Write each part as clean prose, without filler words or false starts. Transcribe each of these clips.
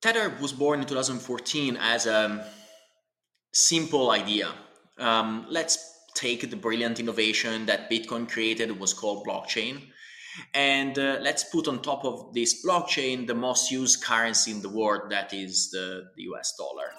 Tether was born in 2014 as a simple idea. Let's take the brilliant innovation that Bitcoin created, it was called blockchain, and let's put on top of this blockchain the most used currency in the world, that is the US dollar.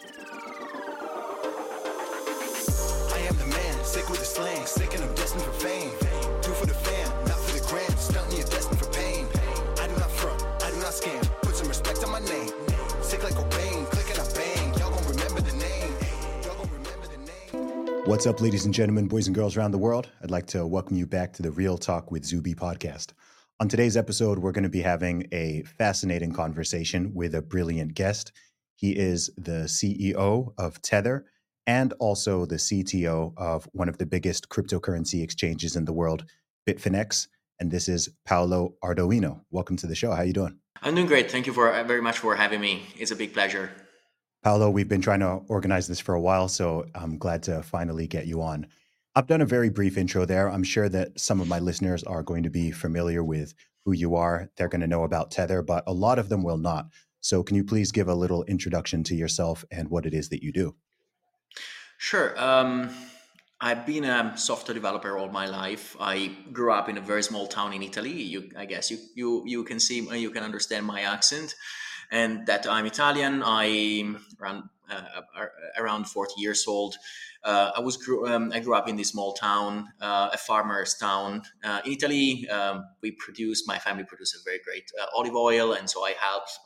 I am the man, sick with the slang, sick and I'm destined for fame. Do for the fam, not for the gram, stuntly you're destined for pain. I do not front, I do not scam, put some respect on my name. Sick like Cobain, click and I bang, y'all gon' remember the name. Y'all gon' remember the name. What's up, ladies and gentlemen, boys and girls around the world? I'd like to welcome you back to the Real Talk with Zuby podcast. On today's episode, we're going to be having a fascinating conversation with a brilliant guest. He is the CEO of Tether and also the CTO of one of the biggest cryptocurrency exchanges in the world, Bitfinex. And this is Paolo Ardoino. Welcome to the show. How are you doing? I'm doing great. Thank you very much for having me. It's a big pleasure. Paolo, we've been trying to organize this for a while, so I'm glad to finally get you on. I've done a very brief intro there. I'm sure that some of my listeners are going to be familiar with who you are. They're going to know about Tether, but a lot of them will not. So can you please give a little introduction to yourself and what it is that you do? Sure. I've been a software developer all my life. I grew up in a very small town in Italy. I guess you can see, you can understand my accent, and that I'm Italian. I'm around 40 years old. I grew up in this small town, a farmer's town in Italy. My family produces a very great olive oil, and so I helped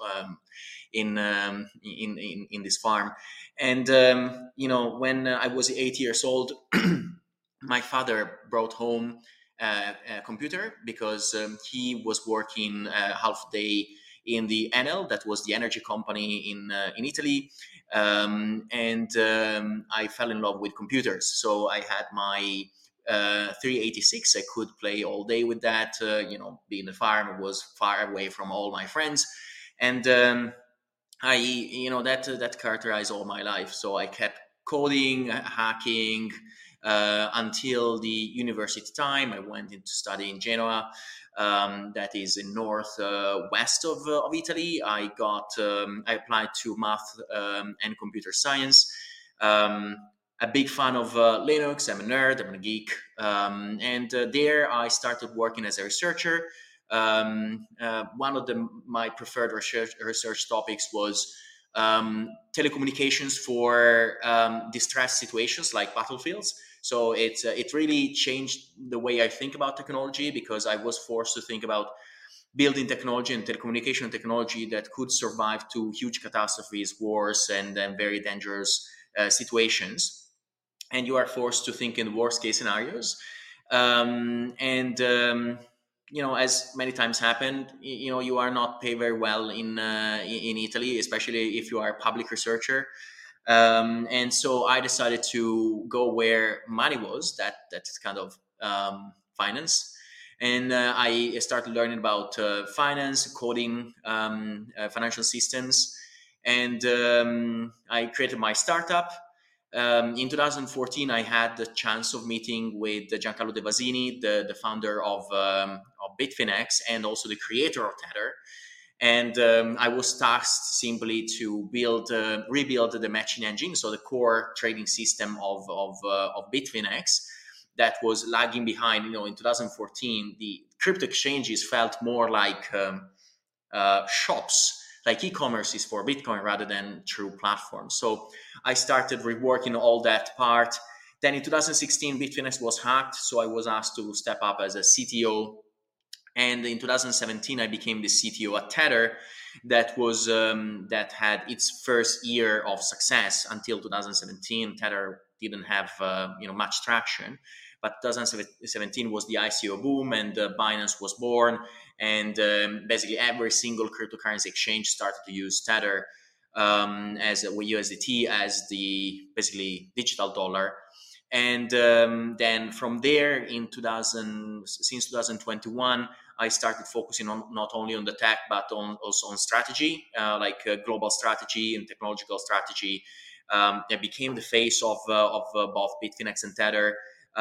in this farm. And when I was 8 years old, my father brought home a computer because he was working half day in the Enel, that was the energy company in Italy, and I fell in love with computers. So I had my 386. I could play all day with that. Being a farm was far away from all my friends, and that characterized all my life. So I kept coding, hacking, until the university time. I went into study in Genoa, that is in north west of Italy. I applied to math and computer science. A big fan of Linux. I'm a nerd. I'm a geek, and there I started working as a researcher. One of my preferred research topics was telecommunications for distress situations like battlefields. So it really changed the way I think about technology, because I was forced to think about building technology and telecommunication technology that could survive to huge catastrophes, wars, and then very dangerous situations. And you are forced to think in worst case scenarios. And as many times happened, you are not paid very well in Italy, especially if you are a public researcher. And so I decided to go where money was. That's kind of finance. And I started learning about finance, coding, financial systems, and I created my startup. In 2014, I had the chance of meeting with Giancarlo De Vasini, the founder of Bitfinex and also the creator of Tether. And I was tasked simply to rebuild the matching engine, so the core trading system of Bitfinex that was lagging behind. In 2014, the crypto exchanges felt more like shops, like e-commerce is for Bitcoin rather than true platforms. So I started reworking all that part. Then in 2016, Bitfinex was hacked, so I was asked to step up as a CTO. And in 2017, I became the CTO at Tether, that had its first year of success. Until 2017, Tether didn't have much traction, but 2017 was the ICO boom, and Binance was born, and basically every single cryptocurrency exchange started to use Tether as USDT as the basically digital dollar. And then from there, since 2021, I started focusing on not only on the tech, but also on strategy, like global strategy and technological strategy. I became the face of both Bitfinex and Tether.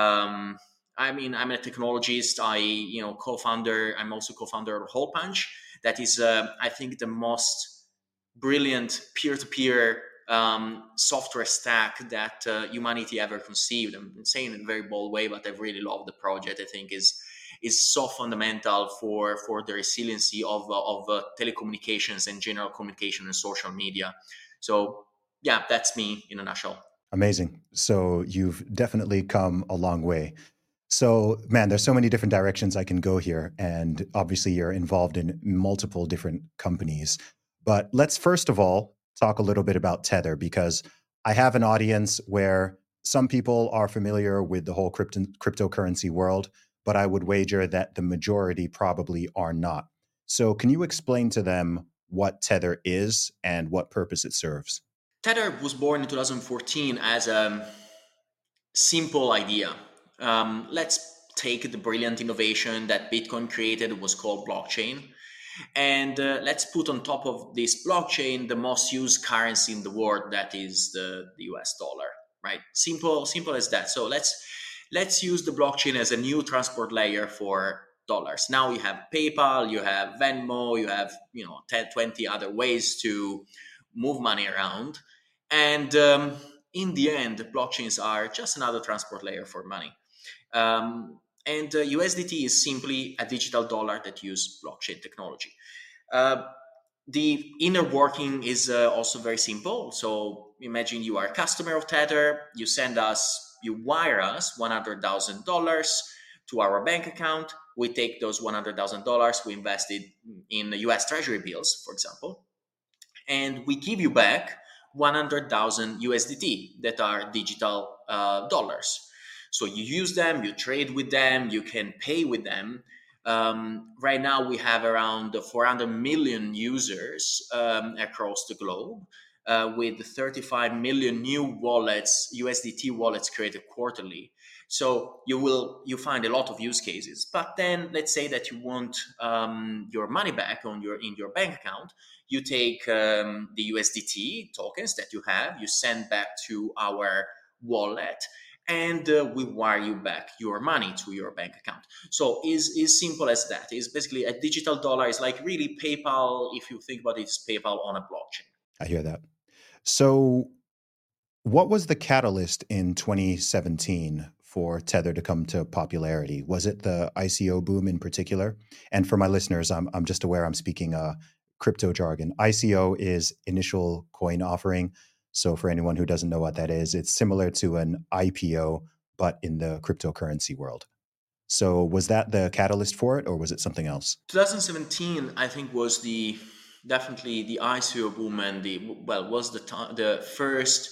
I'm a technologist. I'm also co-founder of Hole Punch. That is, I think, the most brilliant peer-to-peer software stack that humanity ever conceived. I'm saying it in a very bold way, but I really love the project. I think is so fundamental for the resiliency of telecommunications and general communication and social media. So yeah, that's me in a nutshell. Amazing. So you've definitely come a long way. So, man, there's so many different directions I can go here. And obviously, you're involved in multiple different companies. But let's first of all talk a little bit about Tether, because I have an audience where some people are familiar with the whole cryptocurrency world, but I would wager that the majority probably are not. So, can you explain to them what Tether is and what purpose it serves? Tether was born in 2014 as a simple idea. Let's take the brilliant innovation that Bitcoin created. It was called blockchain. And let's put on top of this blockchain the most used currency in the world, that is the US dollar, right? Simple as that. So let's use the blockchain as a new transport layer for dollars. Now you have PayPal, you have Venmo, you have 10, 20 other ways to move money around. And in the end, blockchains are just another transport layer for money. And USDT is simply a digital dollar that uses blockchain technology. The inner working is also very simple. So imagine you are a customer of Tether, you wire us $100,000 to our bank account. We take those $100,000, we invest it in US Treasury bills, for example, and we give you back 100,000 USDT that are digital dollars. So you use them, you trade with them, you can pay with them. Right now we have around 400 million users across the globe, with 35 million new wallets, USDT wallets created quarterly. So you find a lot of use cases. But then let's say that you want your money back in your bank account. You take the USDT tokens that you have, you send back to our wallet, and we wire you back your money to your bank account. So is simple as that. It's basically a digital dollar. It's like really PayPal. If you think about it, it's PayPal on a blockchain. I hear that. So what was the catalyst in 2017 for Tether to come to popularity? Was it the ICO boom in particular? And for my listeners, I'm just aware I'm speaking crypto jargon. ICO is initial coin offering. So for anyone who doesn't know what that is, it's similar to an IPO, but in the cryptocurrency world. So was that the catalyst for it, or was it something else? 2017, I think, was definitely the ICO boom, and was the first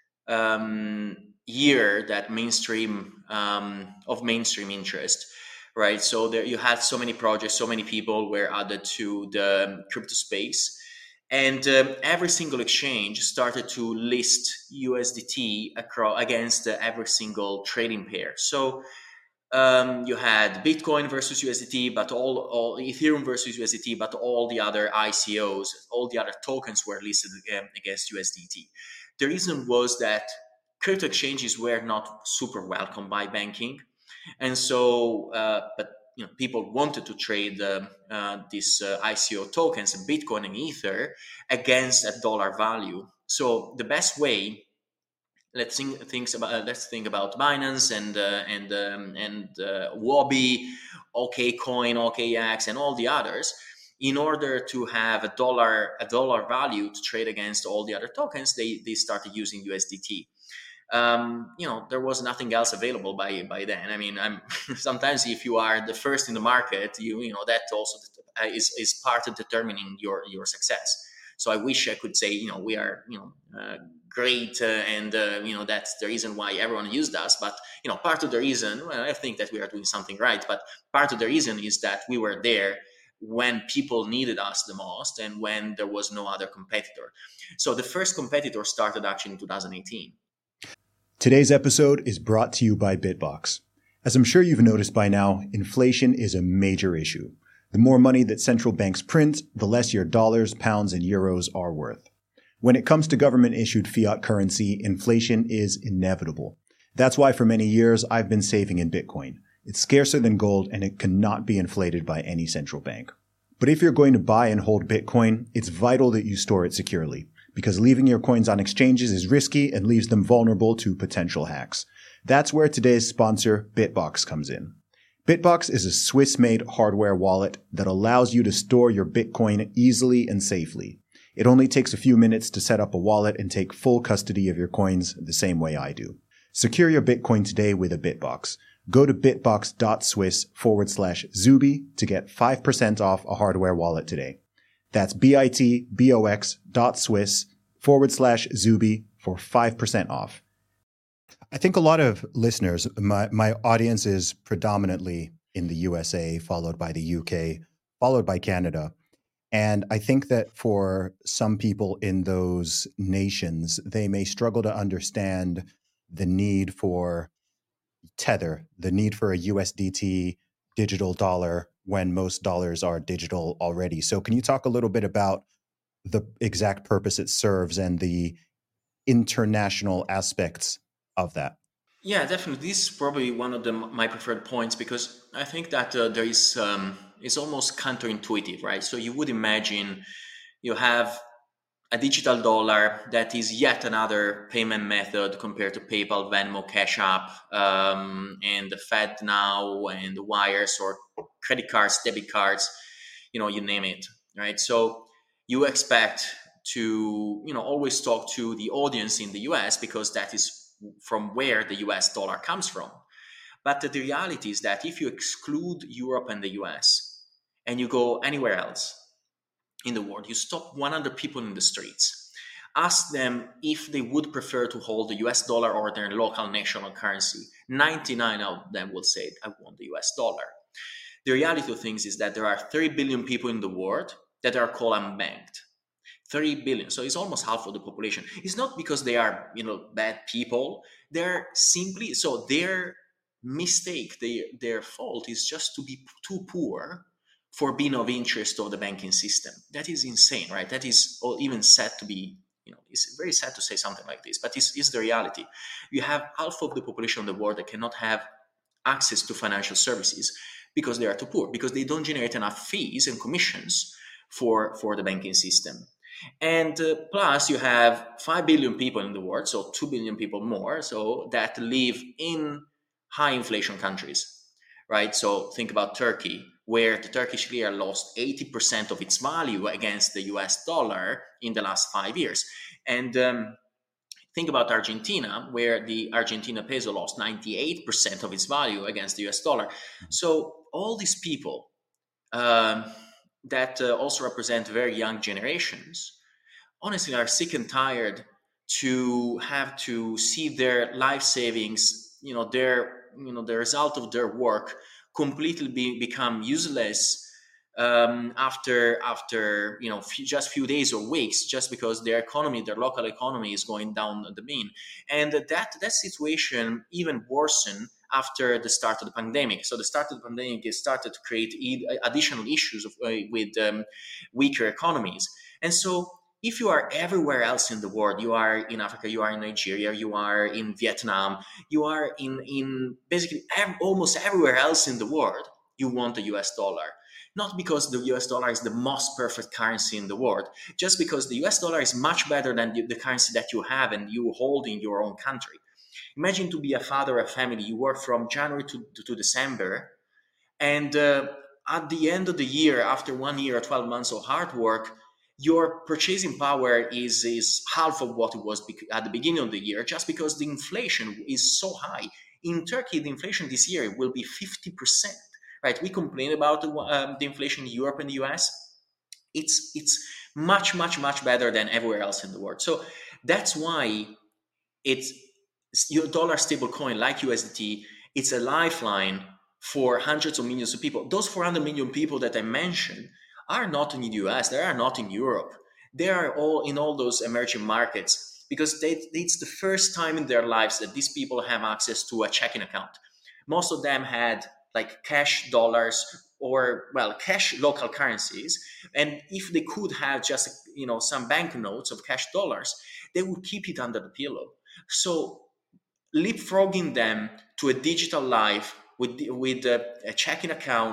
year that mainstream interest, right? So there you had so many projects, so many people were added to the crypto space. And every single exchange started to list USDT against every single trading pair. So you had Bitcoin versus USDT, but all Ethereum versus USDT, but all the other ICOs, all the other tokens were listed against USDT. The reason was that crypto exchanges were not super welcome by banking, and so but people wanted to trade these ICO tokens, Bitcoin and Ether, against a dollar value. So the best way, let's think about Binance and Huobi, OKCoin, OKX, and all the others. In order to have a dollar value to trade against all the other tokens, they started using USDT. There was nothing else available by then. I mean, sometimes if you are the first in the market, that also is part of determining your success. So I wish I could say, we are, great, and that's the reason why everyone used us. But part of the reason, I think that we are doing something right. But part of the reason is that we were there when people needed us the most and when there was no other competitor. So the first competitor started actually in 2018. Today's episode is brought to you by BitBox. As I'm sure you've noticed by now, inflation is a major issue. The more money that central banks print, the less your dollars, pounds, and euros are worth. When it comes to government-issued fiat currency, inflation is inevitable. That's why for many years I've been saving in Bitcoin. It's scarcer than gold and it cannot be inflated by any central bank. But if you're going to buy and hold Bitcoin, it's vital that you store it securely, because leaving your coins on exchanges is risky and leaves them vulnerable to potential hacks. That's where today's sponsor, Bitbox, comes in. Bitbox is a Swiss-made hardware wallet that allows you to store your Bitcoin easily and safely. It only takes a few minutes to set up a wallet and take full custody of your coins the same way I do. Secure your Bitcoin today with a Bitbox. Go to bitbox.swiss/Zuby to get 5% off a hardware wallet today. That's bitbox.swiss/Zuby for 5% off. I think a lot of listeners, my audience is predominantly in the USA, followed by the UK, followed by Canada. And I think that for some people in those nations, they may struggle to understand the need for Tether, the need for a USDT digital dollar when most dollars are digital already. So can you talk a little bit about the exact purpose it serves and the international aspects of that? Yeah, definitely. This is probably one of my preferred points, because I think that there is it's almost counterintuitive, right? So you would imagine you have a digital dollar that is yet another payment method compared to PayPal, Venmo, Cash App, and the Fed now, and the wires or credit cards, debit cards, you name it, right? So you expect to, always talk to the audience in the US, because that is from where the US dollar comes from. But the reality is that if you exclude Europe and the US and you go anywhere else in the world, you stop 100 people in the streets, ask them if they would prefer to hold the US dollar or their local national currency. 99 of them will say, I want the US dollar. The reality of things is that there are 30 billion people in the world that are called unbanked. 30 billion. So it's almost half of the population. It's not because they are, bad people. They're simply, so their mistake, their fault is just to be too poor for being of interest of the banking system. That is insane, right? That is even sad to be, it's very sad to say something like this, but it's the reality. You have half of the population of the world that cannot have access to financial services because they are too poor, because they don't generate enough fees and commissions for the banking system. And plus you have 5 billion people in the world, so 2 billion people more, so that live in high inflation countries, right? So think about Turkey, where the Turkish lira lost 80% of its value against the US dollar in the last 5 years. And think about Argentina, where the Argentina peso lost 98% of its value against the US dollar. So all these people that also represent very young generations, honestly, are sick and tired to have to see their life savings, the result of their work completely become useless after just few days or weeks, just because their local economy is going down the mean. And that situation even worsened after the start of the pandemic. So the start of the pandemic started to create additional issues with weaker economies. And so if you are everywhere else in the world, you are in Africa, you are in Nigeria, you are in Vietnam, you are in basically almost everywhere else in the world, you want the US dollar. Not because the US dollar is the most perfect currency in the world, just because the US dollar is much better than the currency that you have and you hold in your own country. Imagine to be a father of a family, you work from January to December, and at the end of the year, after 1 year or 12 months of hard work, your purchasing power is half of what it was at the beginning of the year, just because the inflation is so high. In Turkey, the inflation this year will be 50%. Right? We complain about the inflation in Europe and the US. It's much, much, much better than everywhere else in the world. So that's why your dollar stable coin like USDT, it's a lifeline for hundreds of millions of people. Those 400 million people that I mentioned are not in the US, they are not in Europe. They are all in all those emerging markets, because it's the first time in their lives that these people have access to a checking account. Most of them had like cash dollars or cash local currencies, and if they could have just some banknotes of cash dollars, they would keep it under the pillow. So leapfrogging them to a digital life with a checking account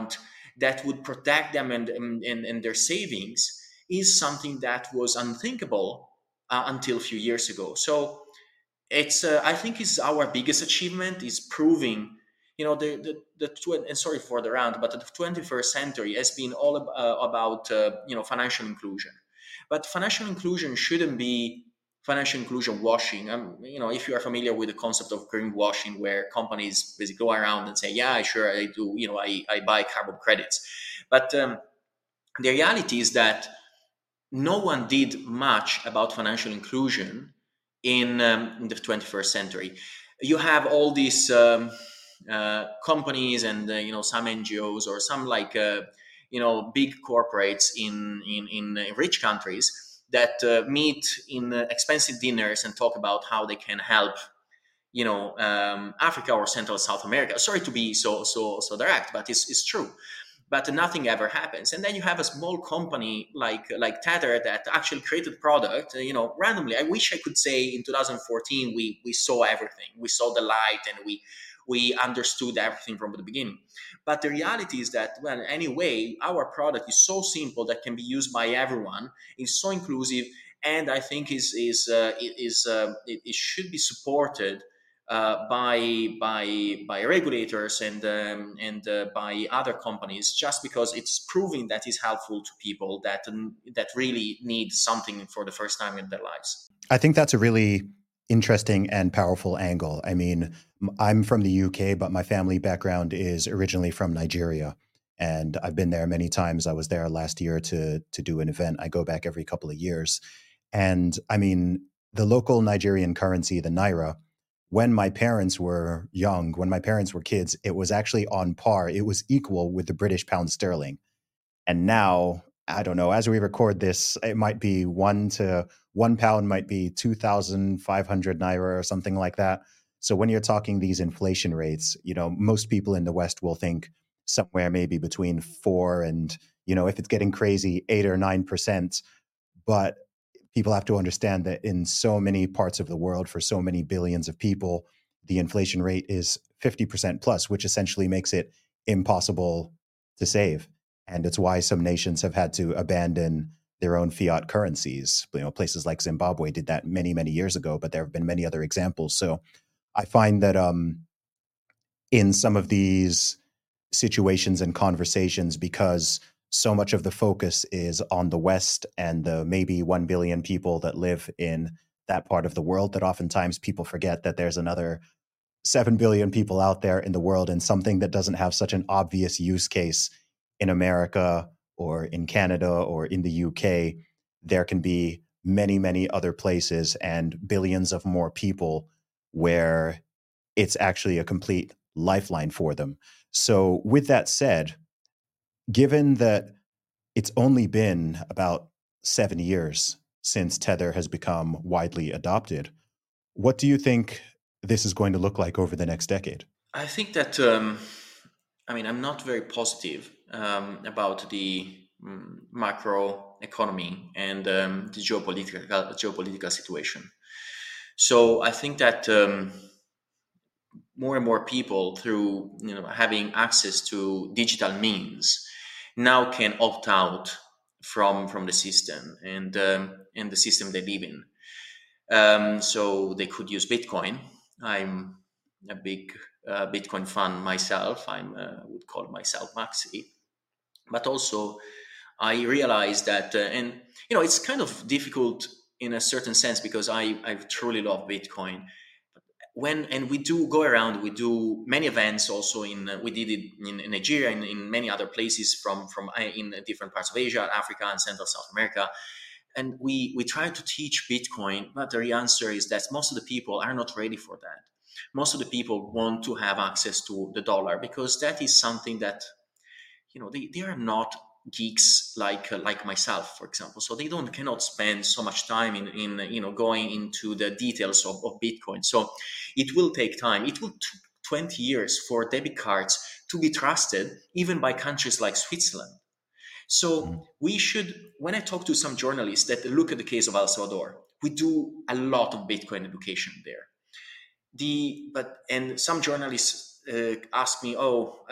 that would protect them and their savings is something that was unthinkable until a few years ago. So it's I think is our biggest achievement is proving, and sorry for the round, but the 21st century has been all about financial inclusion. But financial inclusion shouldn't be financial inclusion washing. If you are familiar with the concept of greenwashing, where companies basically go around and say, yeah, sure, I do, I buy carbon credits. But the reality is that no one did much about financial inclusion in the 21st century. You have all these companies and some NGOs or some big corporates in rich countries that meet in expensive dinners and talk about how they can help Africa or Central South America. Sorry to be so direct, but it's true. But nothing ever happens. And then you have a small company like Tether that actually created product, randomly. I wish I could say in 2014 we saw everything, we saw the light, and we understood everything from the beginning. But the reality is that, well, anyway, our product is so simple that can be used by everyone. It's so inclusive, and I think it should be supported by regulators and by other companies, just because it's proving that it's helpful to people that really need something for the first time in their lives. I think that's a really interesting and powerful angle. I mean, I'm from the UK, but my family background is originally from Nigeria, and I've been there many times. I was there last year to do an event. I go back every couple of years, and I mean, the local Nigerian currency, the naira, when my parents were young, when my parents were kids, it was actually on par. It was equal with the British pound sterling. And now, I don't know, as we record this, it might be one pound might be 2,500 naira or something like that. So when you're talking these inflation rates, most people in the West will think somewhere maybe between 4 and, if it's getting crazy, 8 or 9%. But people have to understand that in so many parts of the world, for so many billions of people, the inflation rate is 50% plus, which essentially makes it impossible to save. And it's why some nations have had to abandon their own fiat currencies. Places like Zimbabwe did that many, many years ago, but there have been many other examples. So I find that in some of these situations and conversations, because so much of the focus is on the West and the maybe 1 billion people that live in that part of the world, that oftentimes people forget that there's another 7 billion people out there in the world, and something that doesn't have such an obvious use case in America or in Canada or in the UK, there can be many, many other places and billions of more people where it's actually a complete lifeline for them. So with that said, given that it's only been about 7 years since Tether has become widely adopted, what do you think this is going to look like over the next decade? I think that, I'm not very positive about the macro economy and the geopolitical situation. So I think that more and more people, through having access to digital means, now can opt out from the system and the system they live in. So they could use Bitcoin. I'm a big Bitcoin fan myself. I would call myself Maxi. But also, I realized that, it's kind of difficult in a certain sense, because I truly love Bitcoin. And we do go around, we do many events also we did it in Nigeria, in many other places from in different parts of Asia, Africa, and Central South America. And we try to teach Bitcoin, but the answer is that most of the people are not ready for that. Most of the people want to have access to the dollar, because that is something that, they are not geeks like myself, for example. So they cannot spend so much time in going into the details of Bitcoin. So it will take time. It will take 20 years for debit cards to be trusted, even by countries like Switzerland. So we should, when I talk to some journalists that look at the case of El Salvador, we do a lot of Bitcoin education there. And some journalists ask me,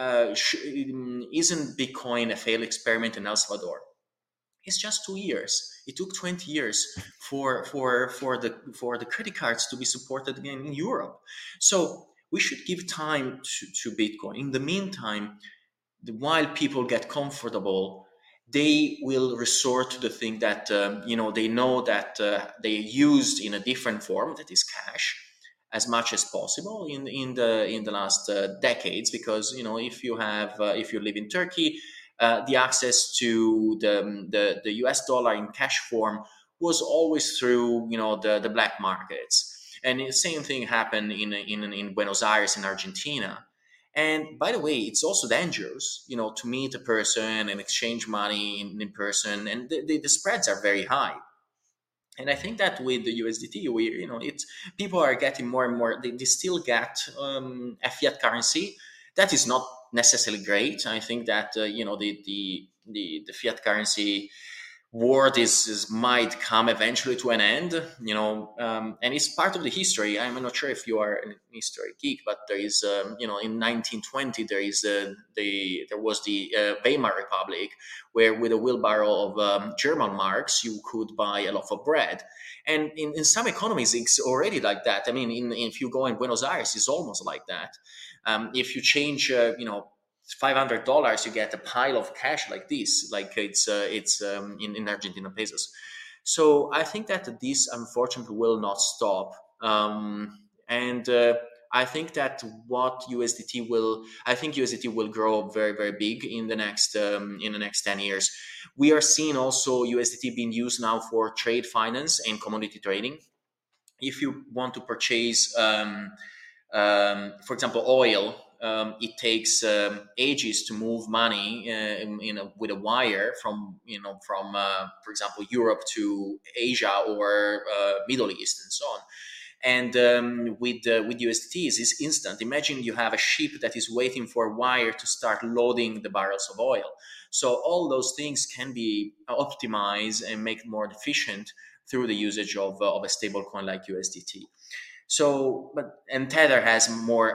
isn't Bitcoin a failed experiment in El Salvador? It's just 2 years. It took 20 years for the credit cards to be supported again in Europe. So we should give time to Bitcoin. In the meantime, while people get comfortable, they will resort to the thing that they know that they used in a different form, that is cash, as much as possible in the last decades. Because if you live in Turkey, the access to the US dollar in cash form was always through the black markets. And the same thing happened in Buenos Aires in Argentina. And by the way, it's also dangerous, to meet a person and exchange money in person, and the spreads are very high. And I think that with the USDT, people are getting more and more. They still get a fiat currency. That is not necessarily great. I think that the fiat currency war might come eventually to an end, and it's part of the history. I'm not sure if you are a history geek, but there is, in 1920, there was the Weimar Republic, where with a wheelbarrow of German marks, you could buy a loaf of bread. And in some economies, it's already like that. I mean, if you go in Buenos Aires, it's almost like that. If you change, $500, you get a pile of cash like this, like it's in Argentina pesos. So I think that this unfortunately will not stop, and I think that I think USDT will grow very, very big in the next 10 years. We are seeing also USDT being used now for trade finance and commodity trading. If you want to purchase, for example, oil. It takes ages to move money with a wire from for example, Europe to Asia or Middle East and so on. And with USDT, it's instant. Imagine you have a ship that is waiting for a wire to start loading the barrels of oil. So all those things can be optimized and made more efficient through the usage of a stable coin like USDT. So, and Tether has more,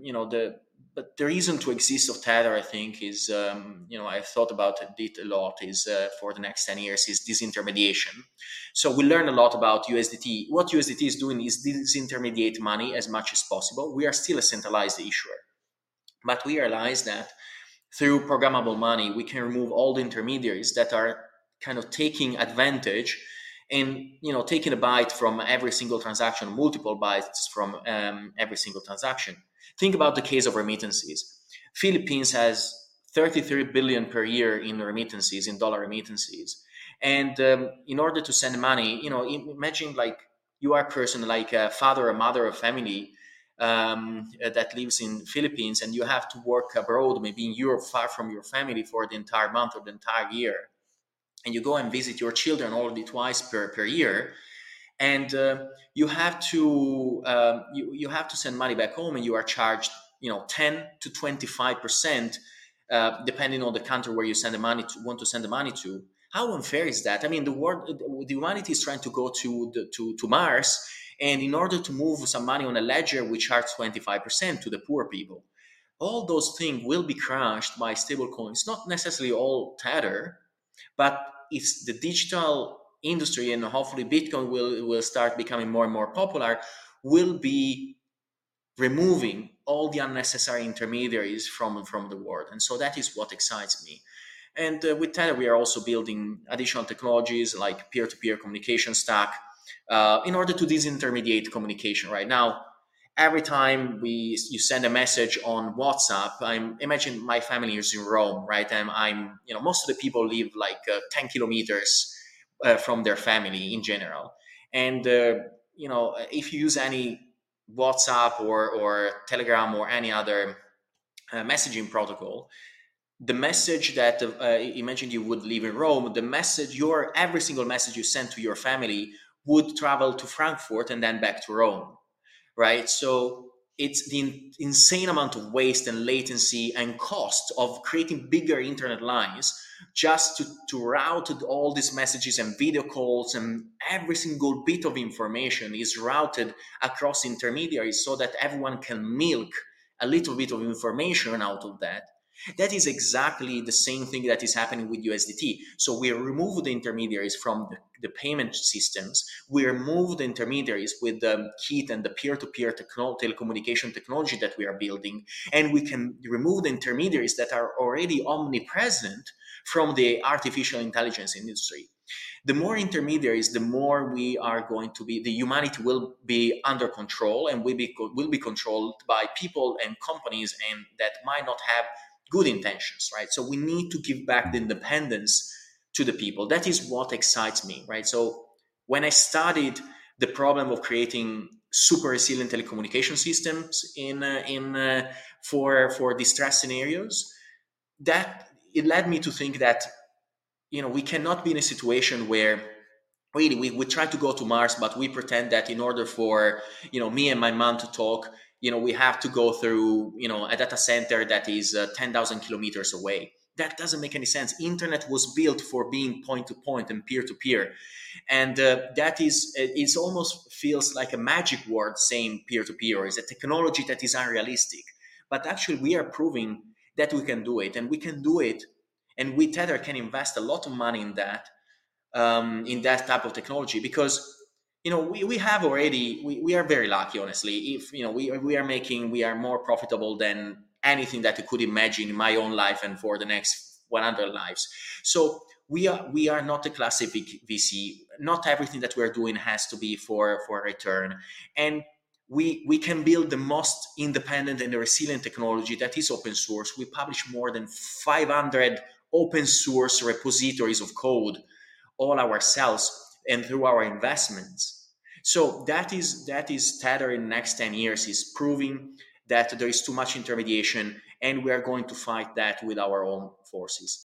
but the reason to exist of Tether, I think, is, I've thought about it a lot, is for the next 10 years, is disintermediation. So we learn a lot about USDT. What USDT is doing is disintermediate money as much as possible. We are still a centralized issuer, but we realize that through programmable money, we can remove all the intermediaries that are kind of taking advantage and taking a bite from every single transaction, multiple bites from every single transaction. Think about the case of remittances. Philippines has 33 billion per year in remittances, in dollar remittances. And in order to send money, imagine like you are a person like a father or mother of family that lives in Philippines, and you have to work abroad, maybe in Europe, far from your family for the entire month or the entire year. And you go and visit your children already twice per year. And you have to send money back home, and you are charged 10 to 25%, depending on the country where you want to send the money to. How unfair is that? I mean, the humanity is trying to go to Mars, and in order to move some money on a ledger, we charge 25% to the poor people. All those things will be crushed by stablecoins. Not necessarily all Tether, but it's the digital industry, and hopefully Bitcoin will start becoming more and more popular, will be removing all the unnecessary intermediaries from the world. And so that is what excites me. And with Tether, we are also building additional technologies like peer-to-peer communication stack in order to disintermediate communication. Right now, every time you send a message on WhatsApp, imagine my family is in Rome, right? And most of the people live like 10 kilometers from their family in general. And, if you use any WhatsApp or Telegram or any other messaging protocol, the message that, imagine you would live in Rome, every single message you send to your family would travel to Frankfurt and then back to Rome, right? So it's the insane amount of waste and latency and cost of creating bigger internet lines just to route all these messages and video calls, and every single bit of information is routed across intermediaries so that everyone can milk a little bit of information out of that. That is exactly the same thing that is happening with USDT. So we remove the intermediaries from the payment systems. We remove the intermediaries with the Kit and the peer-to-peer telecommunication technology that we are building. And we can remove the intermediaries that are already omnipresent from the artificial intelligence industry. The more intermediaries, the more we are going to be, the humanity will be under control and will be controlled by people and companies and that might not have good intentions, right? So we need to give back the independence to the people. That is what excites me, right? So when I studied the problem of creating super resilient telecommunication systems for distress scenarios, that it led me to think that we cannot be in a situation where really we try to go to Mars, but we pretend that in order for me and my mom to talk, we have to go through a data center that is 10,000 kilometers away. That doesn't make any sense. Internet was built for being point to point and peer to peer, and that is it almost feels like a magic word saying peer to peer. Is a technology that is unrealistic, but actually we are proving that we can do it, and we can do it. And we Tether can invest a lot of money in that type of technology because we have already we are very lucky, honestly. If we are more profitable than anything that you could imagine in my own life and for the next 100 lives. So we are not a classic VC. Not everything that we are doing has to be for a return, and we can build the most independent and resilient technology that is open source. We publish more than 500 open source repositories of code all ourselves and through our investments. So that is Tether in the next 10 years is proving that there is too much intermediation, and we are going to fight that with our own forces.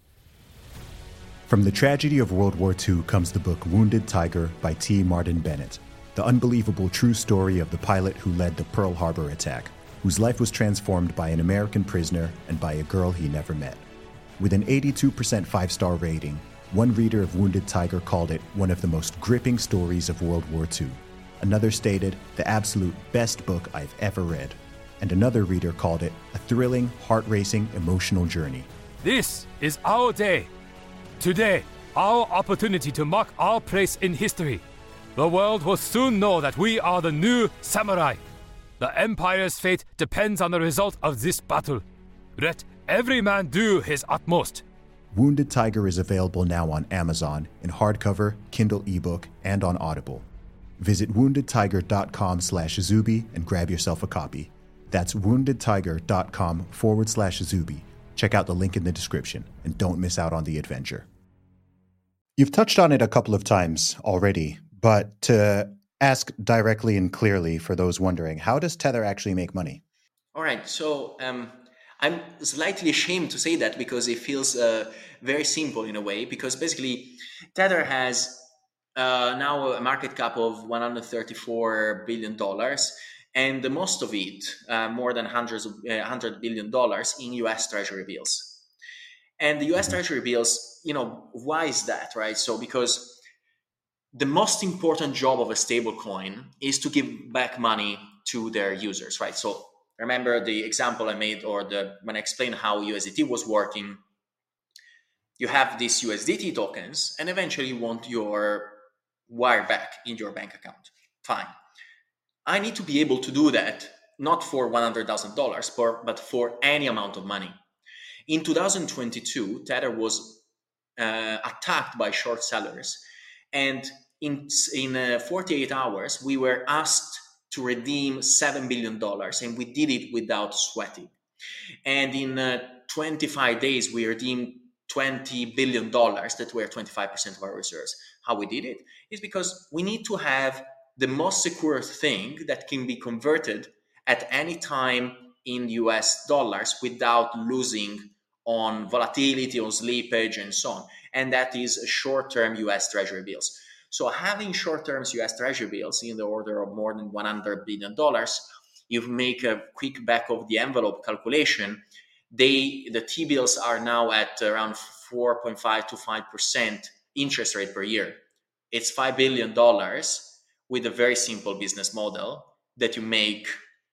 From the tragedy of World War II comes the book Wounded Tiger by T. Martin Bennett, the unbelievable true story of the pilot who led the Pearl Harbor attack, whose life was transformed by an American prisoner and by a girl he never met. With an 82% 5-star rating, one reader of Wounded Tiger called it one of the most gripping stories of World War II. Another stated, the absolute best book I've ever read. And another reader called it a thrilling, heart-racing, emotional journey. This is our day. Today, our opportunity to mark our place in history. The world will soon know that we are the new samurai. The Empire's fate depends on the result of this battle. Let every man do his utmost. Wounded Tiger is available now on Amazon in hardcover, Kindle ebook, and on Audible. Visit woundedtiger.com/Zuby and grab yourself a copy. That's woundedtiger.com/Zuby. Check out the link in the description and don't miss out on the adventure. You've touched on it a couple of times already, but to ask directly and clearly for those wondering, how does Tether actually make money? All right, so I'm slightly ashamed to say that because it feels very simple in a way, because basically Tether has now a market cap of $134 billion, and the most of it, more than $100 billion in US Treasury bills. And the US Treasury bills, why is that, right? So because the most important job of a stable coin is to give back money to their users, right? So remember the example I made when I explained how USDT was working. You have these USDT tokens and eventually you want your wire back in your bank account. Fine. I need to be able to do that, not for $100,000, but for any amount of money. In 2022, Tether was attacked by short sellers. And in 48 hours, we were asked to redeem $7 billion, and we did it without sweating. And in 25 days, we redeemed $20 billion that were 25% of our reserves. How we did it is because we need to have the most secure thing that can be converted at any time in US dollars without losing on volatility, on slippage, and so on. And that is short-term US Treasury bills. So having short-term US Treasury bills in the order of more than $100 billion, you make a quick back-of-the-envelope calculation, the T-bills are now at around 4.5 to 5% interest rate per year. It's $5 billion with a very simple business model that you make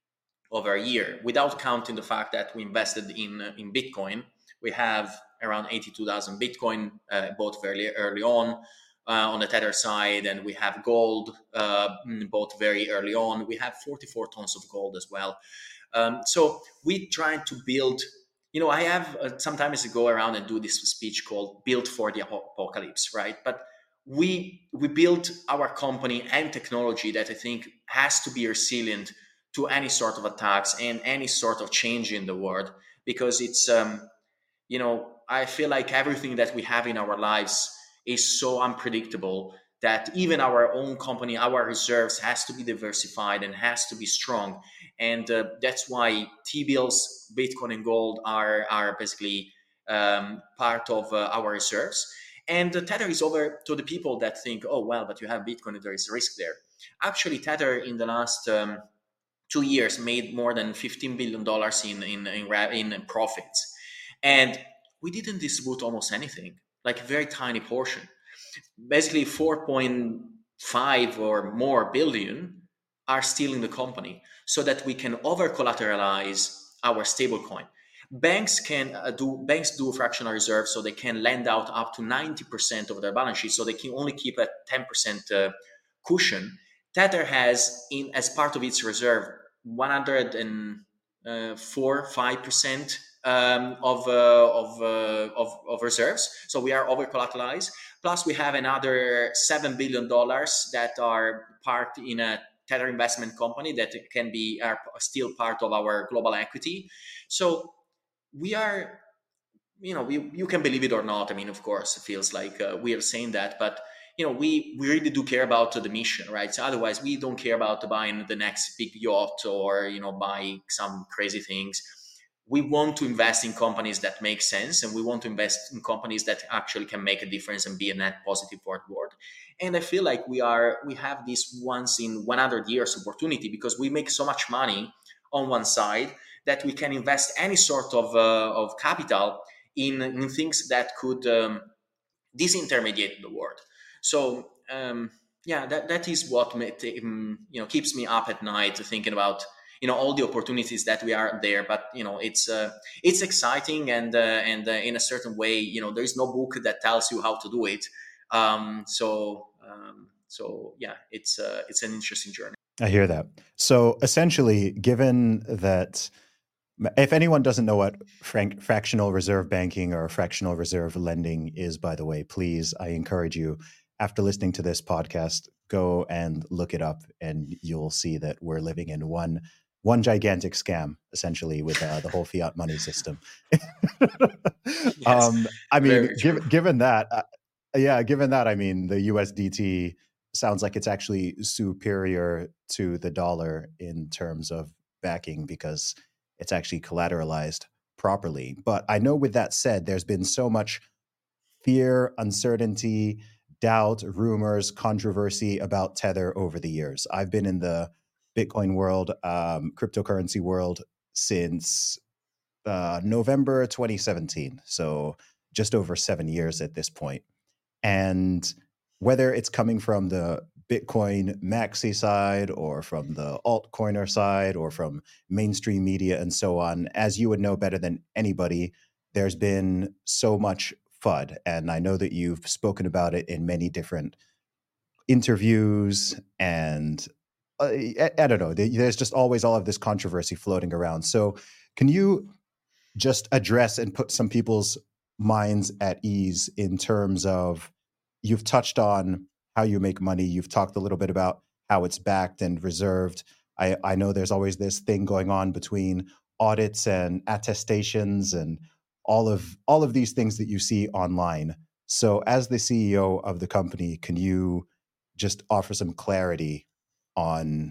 over a year, without counting the fact that we invested in Bitcoin. We have around 82,000 Bitcoin bought very early on the Tether side, and we have gold bought very early on. We have 44 tons of gold as well. So we try to build. I have sometimes I go around and do this speech called "Built for the Apocalypse," right? But we built our company and technology that I think has to be resilient to any sort of attacks and any sort of change in the world, because it's I feel like everything that we have in our lives is so unpredictable that even our own company, our reserves has to be diversified and has to be strong. And that's why T-bills, Bitcoin and gold are basically part of our reserves. And Tether is over to the people that think, oh, well, but you have Bitcoin and there is risk there. Actually, Tether in the last 2 years made more than $15 billion in profits. And we didn't distribute almost anything, like a very tiny portion. Basically 4.5 or more billion are still in the company so that we can over collateralize our stablecoin. Banks do fractional reserves, so they can lend out up to 90% of their balance sheet, so they can only keep a 10% cushion. Tether has, as part of its reserve, 104-5% of reserves. So we are over collateralized. Plus, we have another $7 billion that are part in a Tether investment company that are still part of our global equity. So we are, you can believe it or not. I mean, of course, it feels like we are saying that, but we really do care about the mission, right? So otherwise, we don't care about buying the next big yacht or buy some crazy things. We want to invest in companies that make sense, and we want to invest in companies that actually can make a difference and be a net positive for the world. And I feel like we have this once in 100 years opportunity, because we make so much money on one side that we can invest any sort of capital in things that could disintermediate the world. So that is what keeps me up at night thinking about all the opportunities that we are there. But it's exciting, and in a certain way, there is no book that tells you how to do it. So it's an interesting journey. I hear that. So essentially, given that, if anyone doesn't know what fractional reserve banking or fractional reserve lending is, by the way, please, I encourage you, after listening to this podcast, go and look it up, and you'll see that we're living in one gigantic scam, essentially, with the whole fiat money system. Yes, I mean, given that, I mean, the USDT sounds like it's actually superior to the dollar in terms of backing, because it's actually collateralized properly. But I know, with that said, there's been so much fear, uncertainty, doubt, rumors, controversy about Tether over the years. I've been in the Bitcoin world, cryptocurrency world, since November 2017. So just over 7 years at this point. And whether it's coming from the Bitcoin maxi side, or from the altcoiner side, or from mainstream media and so on, as you would know better than anybody, there's been so much FUD. And I know that you've spoken about it in many different interviews, and I don't know, there's just always all of this controversy floating around. So can you just address and put some people's minds at ease in terms of, you've touched on how you make money, you've talked a little bit about how it's backed and reserved. I know there's always this thing going on between audits and attestations and all of these things that you see online. So as the CEO of the company, can you just offer some clarity on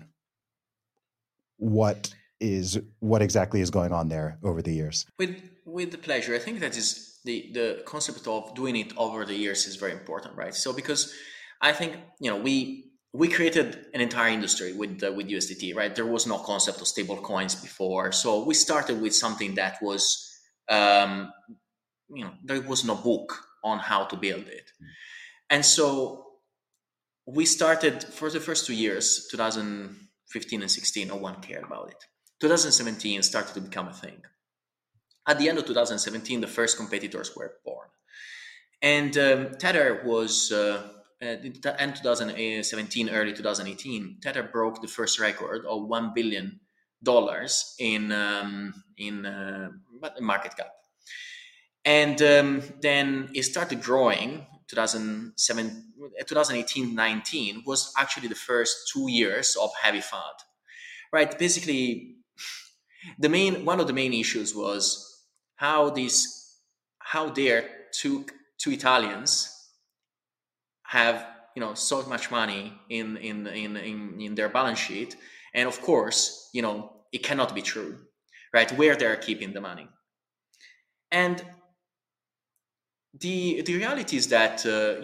what exactly is going on there over the years? With the pleasure. I think that is the concept of doing it over the years is very important, right? So because I think we created an entire industry with USDT, right? There was no concept of stable coins before, so we started with something that was there was no book on how to build it, and so we started for the first 2 years, 2015 and 16. No one cared about it. 2017 started to become a thing. At the end of 2017, the first competitors were born. And Tether was, end 2017, early 2018, Tether broke the first record of $1 billion in market cap. And then it started growing. 2018-19 was actually the first 2 years of heavy FUD, right? Basically, one of the main issues was how their two Italians have so much money in their balance sheet, and of course it cannot be true, right? Where they're keeping the money. And the reality is that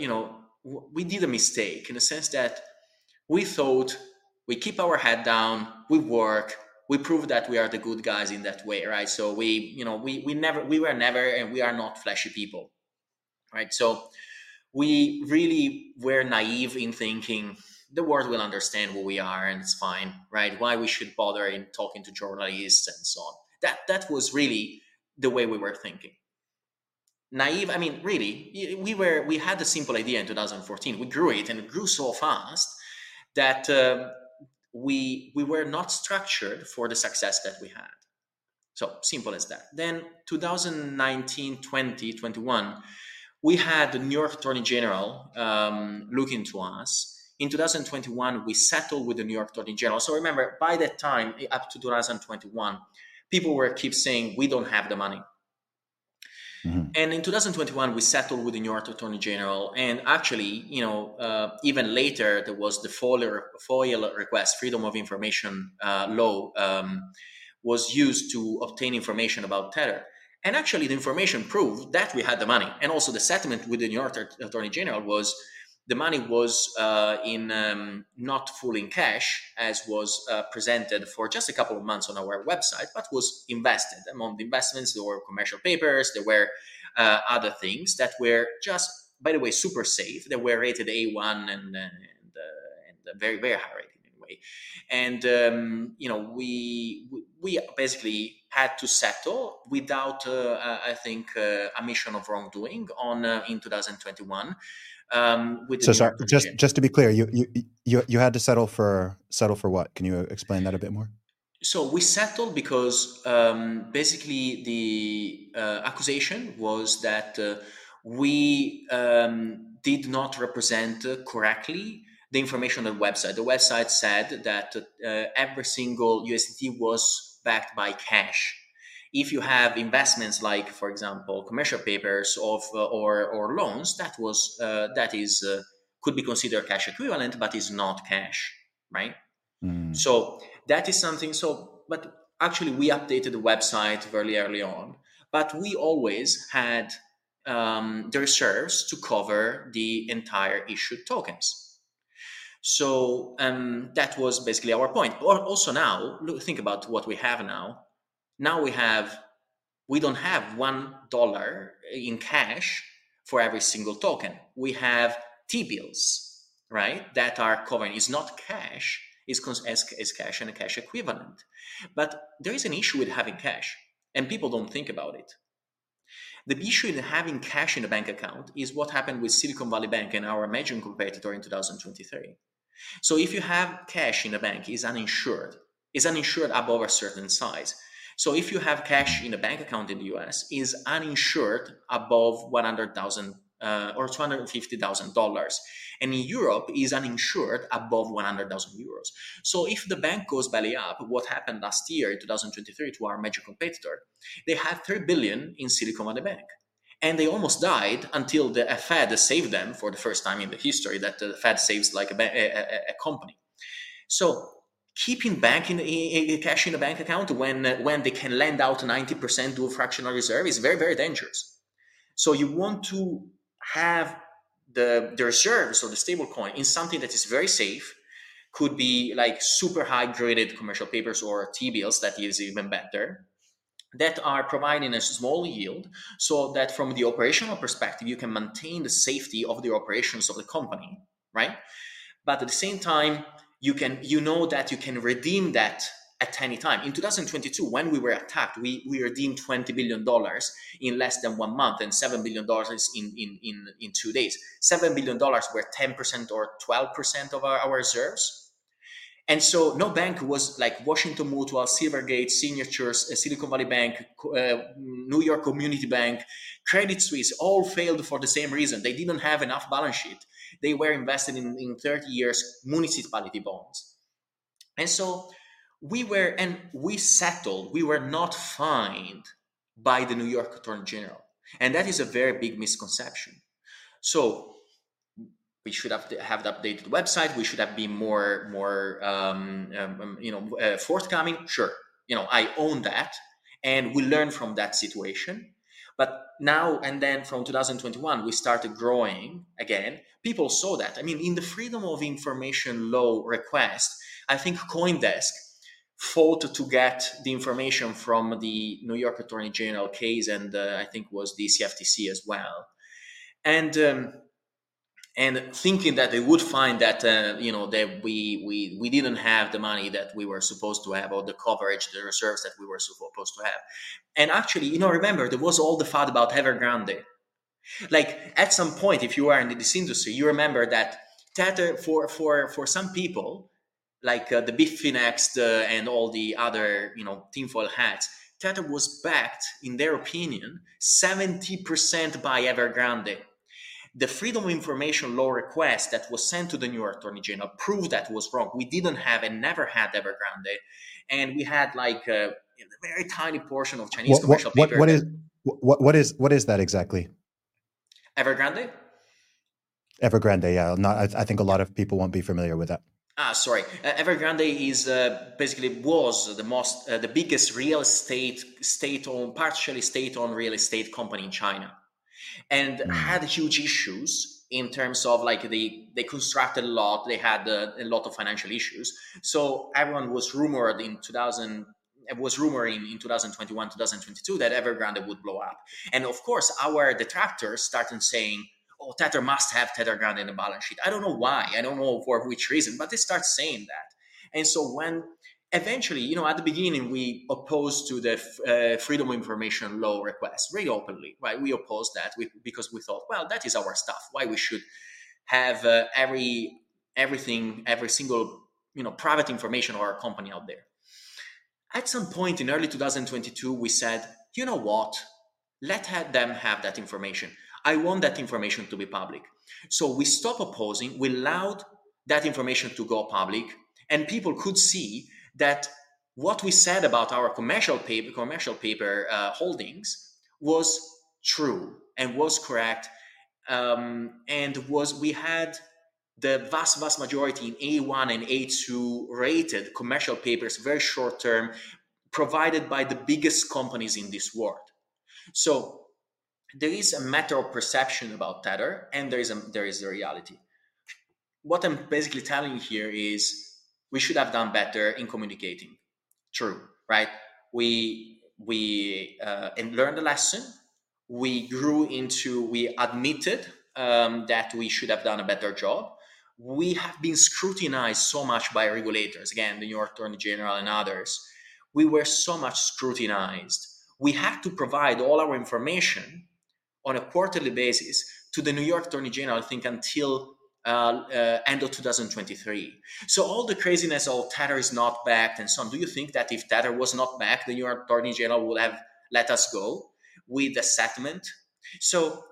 we did a mistake in the sense that we thought we keep our head down, we work, we prove that we are the good guys in that way, right? So we were never, and we are not flashy people, right? So we really were naive in thinking the world will understand who we are and it's fine, right? Why we should bother in talking to journalists and so on. That was really the way we were thinking. Naive, I mean, really, we had a simple idea in 2014. We grew it, and it grew so fast that we were not structured for the success that we had. So simple as that. Then 2019, 20, 21, we had the New York Attorney General look into us. In 2021, we settled with the New York Attorney General. So remember, by that time, up to 2021, people were keep saying, we don't have the money. Mm-hmm. And in 2021, we settled with the New York Attorney General. And actually, even later, there was the FOIA request, Freedom of Information law, was used to obtain information about Tether. And actually, the information proved that we had the money. And also the settlement with the New York Attorney General was the money was not full in cash, as was presented for just a couple of months on our website, but was invested. Among the investments, there were commercial papers, there were other things that were just, by the way, super safe. They were rated A1 and very, very high rating anyway. And, we basically had to settle without, I think, a mission of wrongdoing in 2021. Sorry, just to be clear, you had to settle for what? Can you explain that a bit more? So we settled because basically the accusation was that we did not represent correctly the information on the website. The website said that every single USDT was backed by cash. If you have investments like, for example, commercial papers or loans, could be considered cash equivalent, but is not cash, right? Mm. So that is something. But actually, we updated the website very early on, but we always had the reserves to cover the entire issued tokens. So that was basically our point. Also now, think about what we have now. Now we don't have $1 in cash for every single token. We have T-bills, right? That are covering. It's not cash. It's as cash and a cash equivalent. But there is an issue with having cash, and people don't think about it. The issue in having cash in a bank account is what happened with Silicon Valley Bank and our major competitor in 2023. So if you have cash in a bank, it's uninsured above a certain size. So if you have cash in a bank account in the US, is uninsured above $100,000 or $250,000, and in Europe is uninsured above 100,000 euros. So if the bank goes belly up, what happened last year in 2023 to our major competitor, they had $3 billion in Silicon Valley Bank, and they almost died until the Fed saved them for the first time in the history that the Fed saves like a company. So keeping cash in a bank account when they can lend out 90% to a fractional reserve is very, very dangerous. So you want to have the reserves or the stable coin in something that is very safe, could be like super high graded commercial papers or T-bills, that is even better, that are providing a small yield, so that from the operational perspective, you can maintain the safety of the operations of the company, right? But at the same time, you know that you can redeem that at any time. In 2022, when we were attacked, we redeemed $20 billion in less than 1 month and $7 billion in 2 days. $7 billion were 10% or 12% of our reserves. And so no bank was like Washington Mutual, Silvergate, Signatures, Silicon Valley Bank, New York Community Bank, Credit Suisse, all failed for the same reason. They didn't have enough balance sheet. They were invested in 30 years municipality bonds. And so we settled, we were not fined by the New York Attorney General. And that is a very big misconception. So we should have the updated website. We should have been more forthcoming. Sure, I own that, and we learned from that situation. But now and then, from 2021, we started growing again. People saw that. I mean, in the Freedom of Information Law request, I think CoinDesk fought to get the information from the New York Attorney General case, and I think was the CFTC as well, and thinking that they would find that that we didn't have the money that we were supposed to have, or the coverage, the reserves that we were supposed to have. And actually, remember, there was all the FUD about Evergrande. Like, at some point, if you are in this industry, you remember that Tether, for some people, like the Bitfinex and all the other tinfoil hats, Tether was backed, in their opinion, 70% by Evergrande. The Freedom of Information Law request that was sent to the New York Attorney General proved that was wrong. We didn't have and never had Evergrande, and we had like a very tiny portion of Chinese commercial paper. What is that exactly? Evergrande? Evergrande, yeah. I think a lot of people won't be familiar with that. Sorry. Evergrande is was the biggest real estate partially state-owned real estate company in China. And had huge issues in terms of like they constructed a lot. They had a lot of financial issues. So everyone was rumored in 2021, 2022 that Evergrande would blow up. And of course, our detractors started saying, "Oh, Tether must have Tethergrande in the balance sheet." I don't know why. I don't know for which reason, but they start saying that. And so when eventually, at the beginning, we opposed to the Freedom of Information Law request very openly, right? We opposed that because we thought, well, that is our stuff. Why we should have every single, private information of our company out there. At some point in early 2022, we said, you know what? Let them have that information. I want that information to be public. So we stopped opposing. We allowed that information to go public, and people could see that what we said about our commercial paper holdings was true and was correct, we had the vast majority in A1 and A2 rated commercial papers, very short term, provided by the biggest companies in this world. So there is a matter of perception about Tether, and there is the reality. What I'm basically telling you here is, we should have done better in communicating. True, right? We learned the lesson. We admitted that we should have done a better job. We have been scrutinized so much by regulators, again, the New York Attorney General and others. We were so much scrutinized. We had to provide all our information on a quarterly basis to the New York Attorney General, I think, until end of 2023. So all the craziness of Tether is not backed and so on. Do you think that if Tether was not backed, the New York Attorney General would have let us go with the settlement? So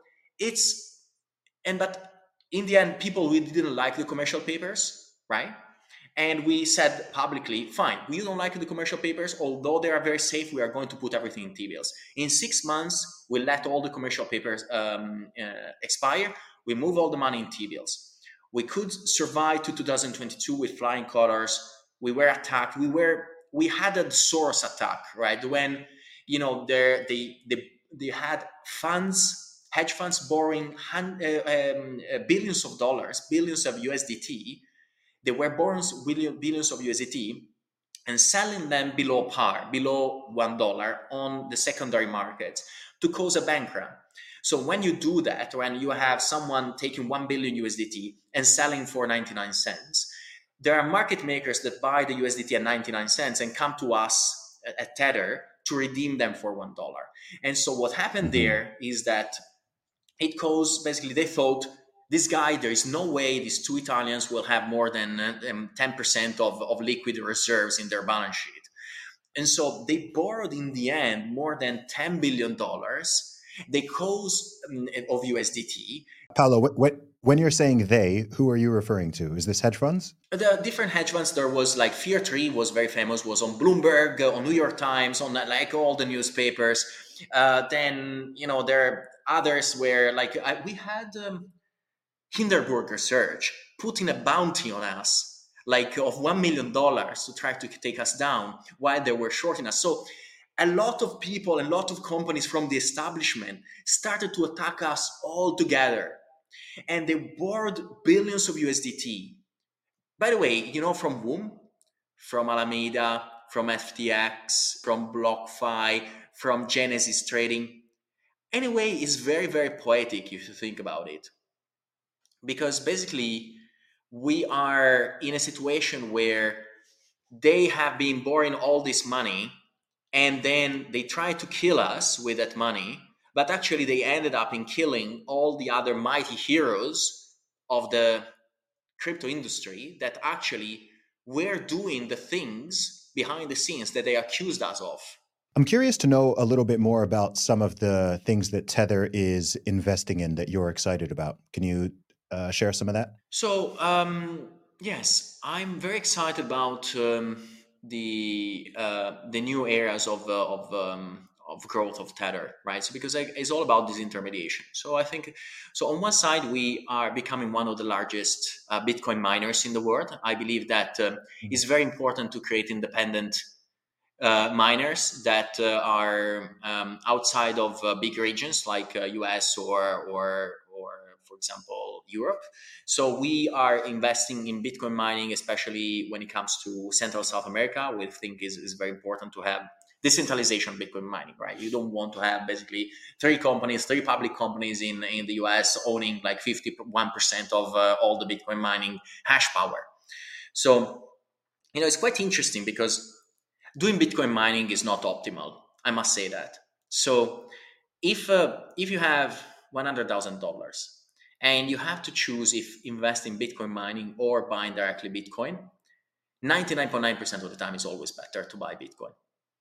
but in the end, people didn't like the commercial papers, right? And we said publicly, fine, we don't like the commercial papers, although they are very safe, we are going to put everything in T-bills. In 6 months, we let all the commercial papers expire. We move all the money in T-bills. We could survive to 2022 with flying colors. We were attacked. We had a Soros attack, right? When they had hedge funds borrowing billions of dollars, billions of USDT. They were borrowing billions of USDT and selling them below par, below $1 on the secondary market to cause a bank run. So when you do that, when you have someone taking 1 billion USDT and selling for 99 cents, there are market makers that buy the USDT at 99 cents and come to us at Tether to redeem them for $1. And so what happened there is that it caused, basically they thought, this guy, there is no way these two Italians will have more than 10% of liquid reserves in their balance sheet. And so they borrowed in the end more than $10 billion. They caused of USDT. Paolo, when you're saying they, who are you referring to? Is this hedge funds? The different hedge funds, there was like Fear 3 was very famous, was on Bloomberg, on New York Times, on like all the newspapers. Then, there are others where like we had Hindenburg Research putting a bounty on us, like of $1 million to try to take us down while they were shorting us. So a lot of people, a lot of companies from the establishment started to attack us all together. And they borrowed billions of USDT. By the way, from whom? From Alameda, from FTX, from BlockFi, from Genesis Trading. Anyway, it's very, very poetic if you think about it. Because basically, we are in a situation where they have been borrowing all this money, and then they try to kill us with that money. But actually, they ended up in killing all the other mighty heroes of the crypto industry that actually were doing the things behind the scenes that they accused us of. I'm curious to know a little bit more about some of the things that Tether is investing in that you're excited about. Can you share some of that? So, yes, I'm very excited about the new areas of growth of Tether, right? So because it's all about disintermediation. So I think, on one side, we are becoming one of the largest Bitcoin miners in the world. I believe that it's very important to create independent miners that are outside of big regions like US or for example, Europe. So we are investing in Bitcoin mining, especially when it comes to Central South America. We think is very important to have decentralization of Bitcoin mining, right? You don't want to have basically three public companies in the US owning like 51% of all the Bitcoin mining hash power. So, it's quite interesting because doing Bitcoin mining is not optimal. I must say that. So if you have $100,000 and you have to choose if invest in Bitcoin mining or buying directly Bitcoin, 99.9% of the time it's always better to buy Bitcoin.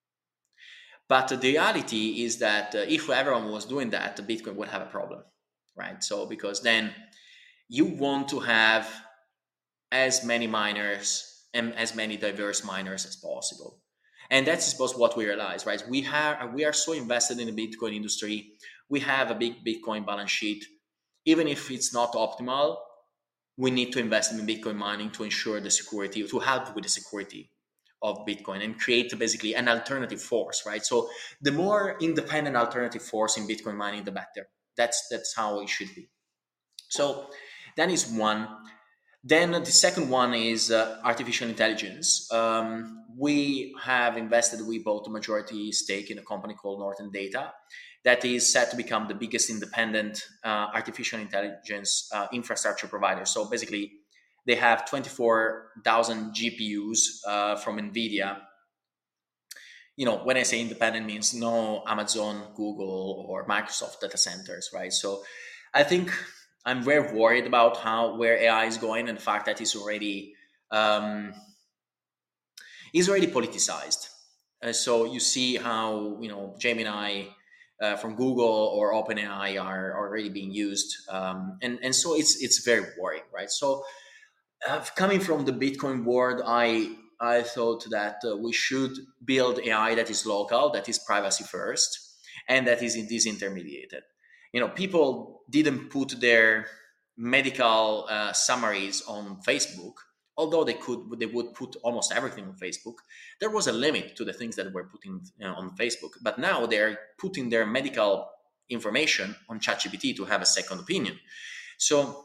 But the reality is that if everyone was doing that, the Bitcoin would have a problem, right? So because then you want to have as many miners and as many diverse miners as possible. And that's supposed what we realize, right? We are so invested in the Bitcoin industry. We have a big Bitcoin balance sheet. Even if it's not optimal, we need to invest in Bitcoin mining to ensure the security, to help with the security of Bitcoin and create basically an alternative force, right? So the more independent alternative force in Bitcoin mining, the better. That's how it should be. So that is one. Then the second one is artificial intelligence. We bought a majority stake in a company called Northern Data that is set to become the biggest independent artificial intelligence infrastructure provider. So basically, they have 24,000 GPUs from NVIDIA. When I say independent, means no Amazon, Google, or Microsoft data centers, right? So I think I'm very worried about where AI is going and the fact that it's already politicized. So you see how Gemini from Google or OpenAI are already being used, and so it's very worrying, right? So coming from the Bitcoin world, I thought that we should build AI that is local, that is privacy first, and that is disintermediated. People didn't put their medical summaries on Facebook, although they would put almost everything on Facebook. There was a limit to the things that were putting on Facebook, but now they're putting their medical information on ChatGPT to have a second opinion. So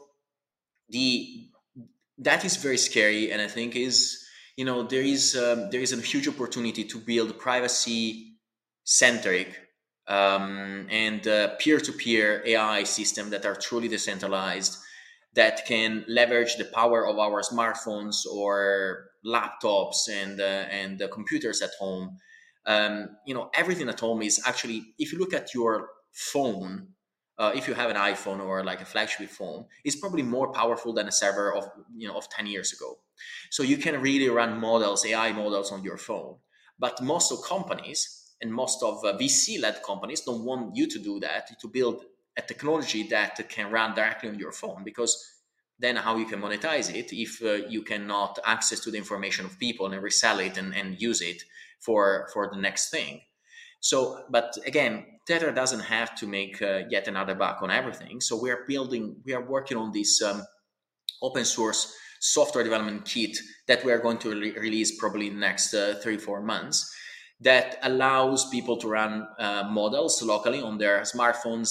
that is very scary, and I think there is a huge opportunity to build privacy centric and peer-to-peer AI systems that are truly decentralized, that can leverage the power of our smartphones or laptops and the computers at home. Everything at home is actually, if you look at your phone, if you have an iPhone or like a flagship phone, it's probably more powerful than a server of 10 years ago. So you can really run AI models on your phone. But most of companies and most of VC-led companies don't want you to do that, to build a technology that can run directly on your phone, because then how you can monetize it if you cannot access to the information of people and resell it and use it for the next thing. So, but again, Tether doesn't have to make yet another buck on everything. So we are working on this open source software development kit that we are going to release probably in the next 3-4 months, that allows people to run models locally on their smartphones,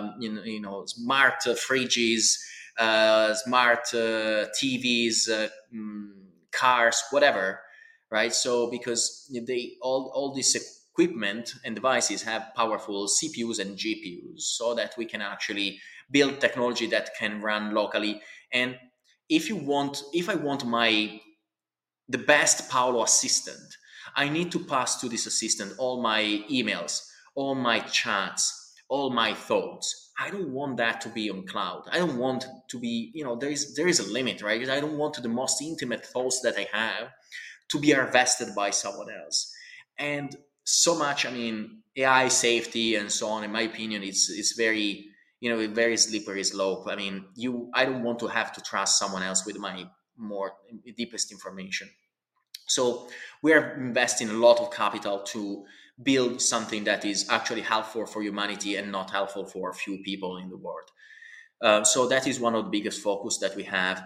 smart fridges, smart TVs, cars, whatever, right? So because all these equipment and devices have powerful CPUs and GPUs, so that we can actually build technology that can run locally. And if I want the best Paolo assistant, I need to pass to this assistant all my emails, all my chats, all my thoughts. I don't want that to be on cloud. I don't want to be, there is a limit, right? I don't want the most intimate thoughts that I have to be harvested by someone else. And so much, AI safety and so on, in my opinion, it's very, very slippery slope. I don't want to have to trust someone else with my more deepest information. So we are investing a lot of capital to build something that is actually helpful for humanity and not helpful for a few people in the world. So that is one of the biggest focus that we have.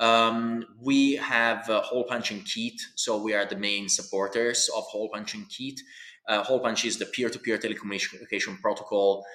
We have Hole Punching Kit. So we are the main supporters of Hole Punching Kit. Hole Punch is the peer-to-peer telecommunication protocol.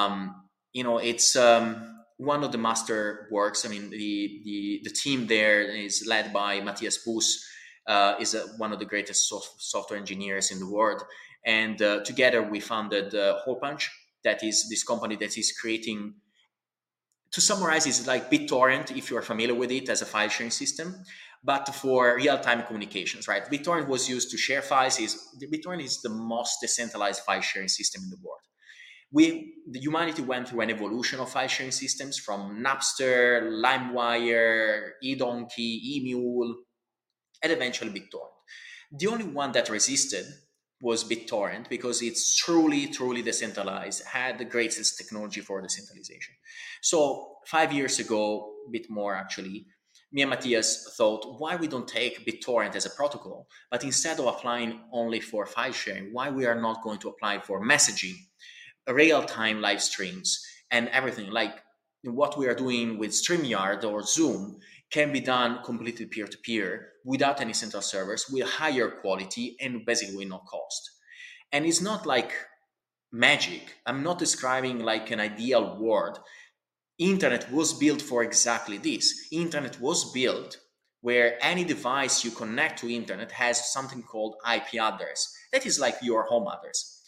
It's one of the master works. The team there is led by Matthias Puss. Is one of the greatest software engineers in the world. And together we founded Hole Punch. That is this company that is creating, to summarize, it's like BitTorrent, if you're familiar with it, as a file sharing system, but for real-time communications, right? BitTorrent was used to share files. BitTorrent is the most decentralized file sharing system in the world. The humanity went through an evolution of file sharing systems from Napster, LimeWire, eDonkey, eMule, and eventually BitTorrent. The only one that resisted was BitTorrent, because it's truly, truly decentralized, had the greatest technology for decentralization. So 5 years ago, a bit more actually, me and Matthias thought, why we don't take BitTorrent as a protocol, but instead of applying only for file sharing, why we are not going to apply for messaging, real-time live streams, and everything like what we are doing with StreamYard or Zoom can be done completely peer-to-peer without any central servers, with higher quality and basically no cost. And it's not like magic. I'm not describing like an ideal world. Internet was built for exactly this. Internet was built where any device you connect to internet has something called IP address. That is like your home address.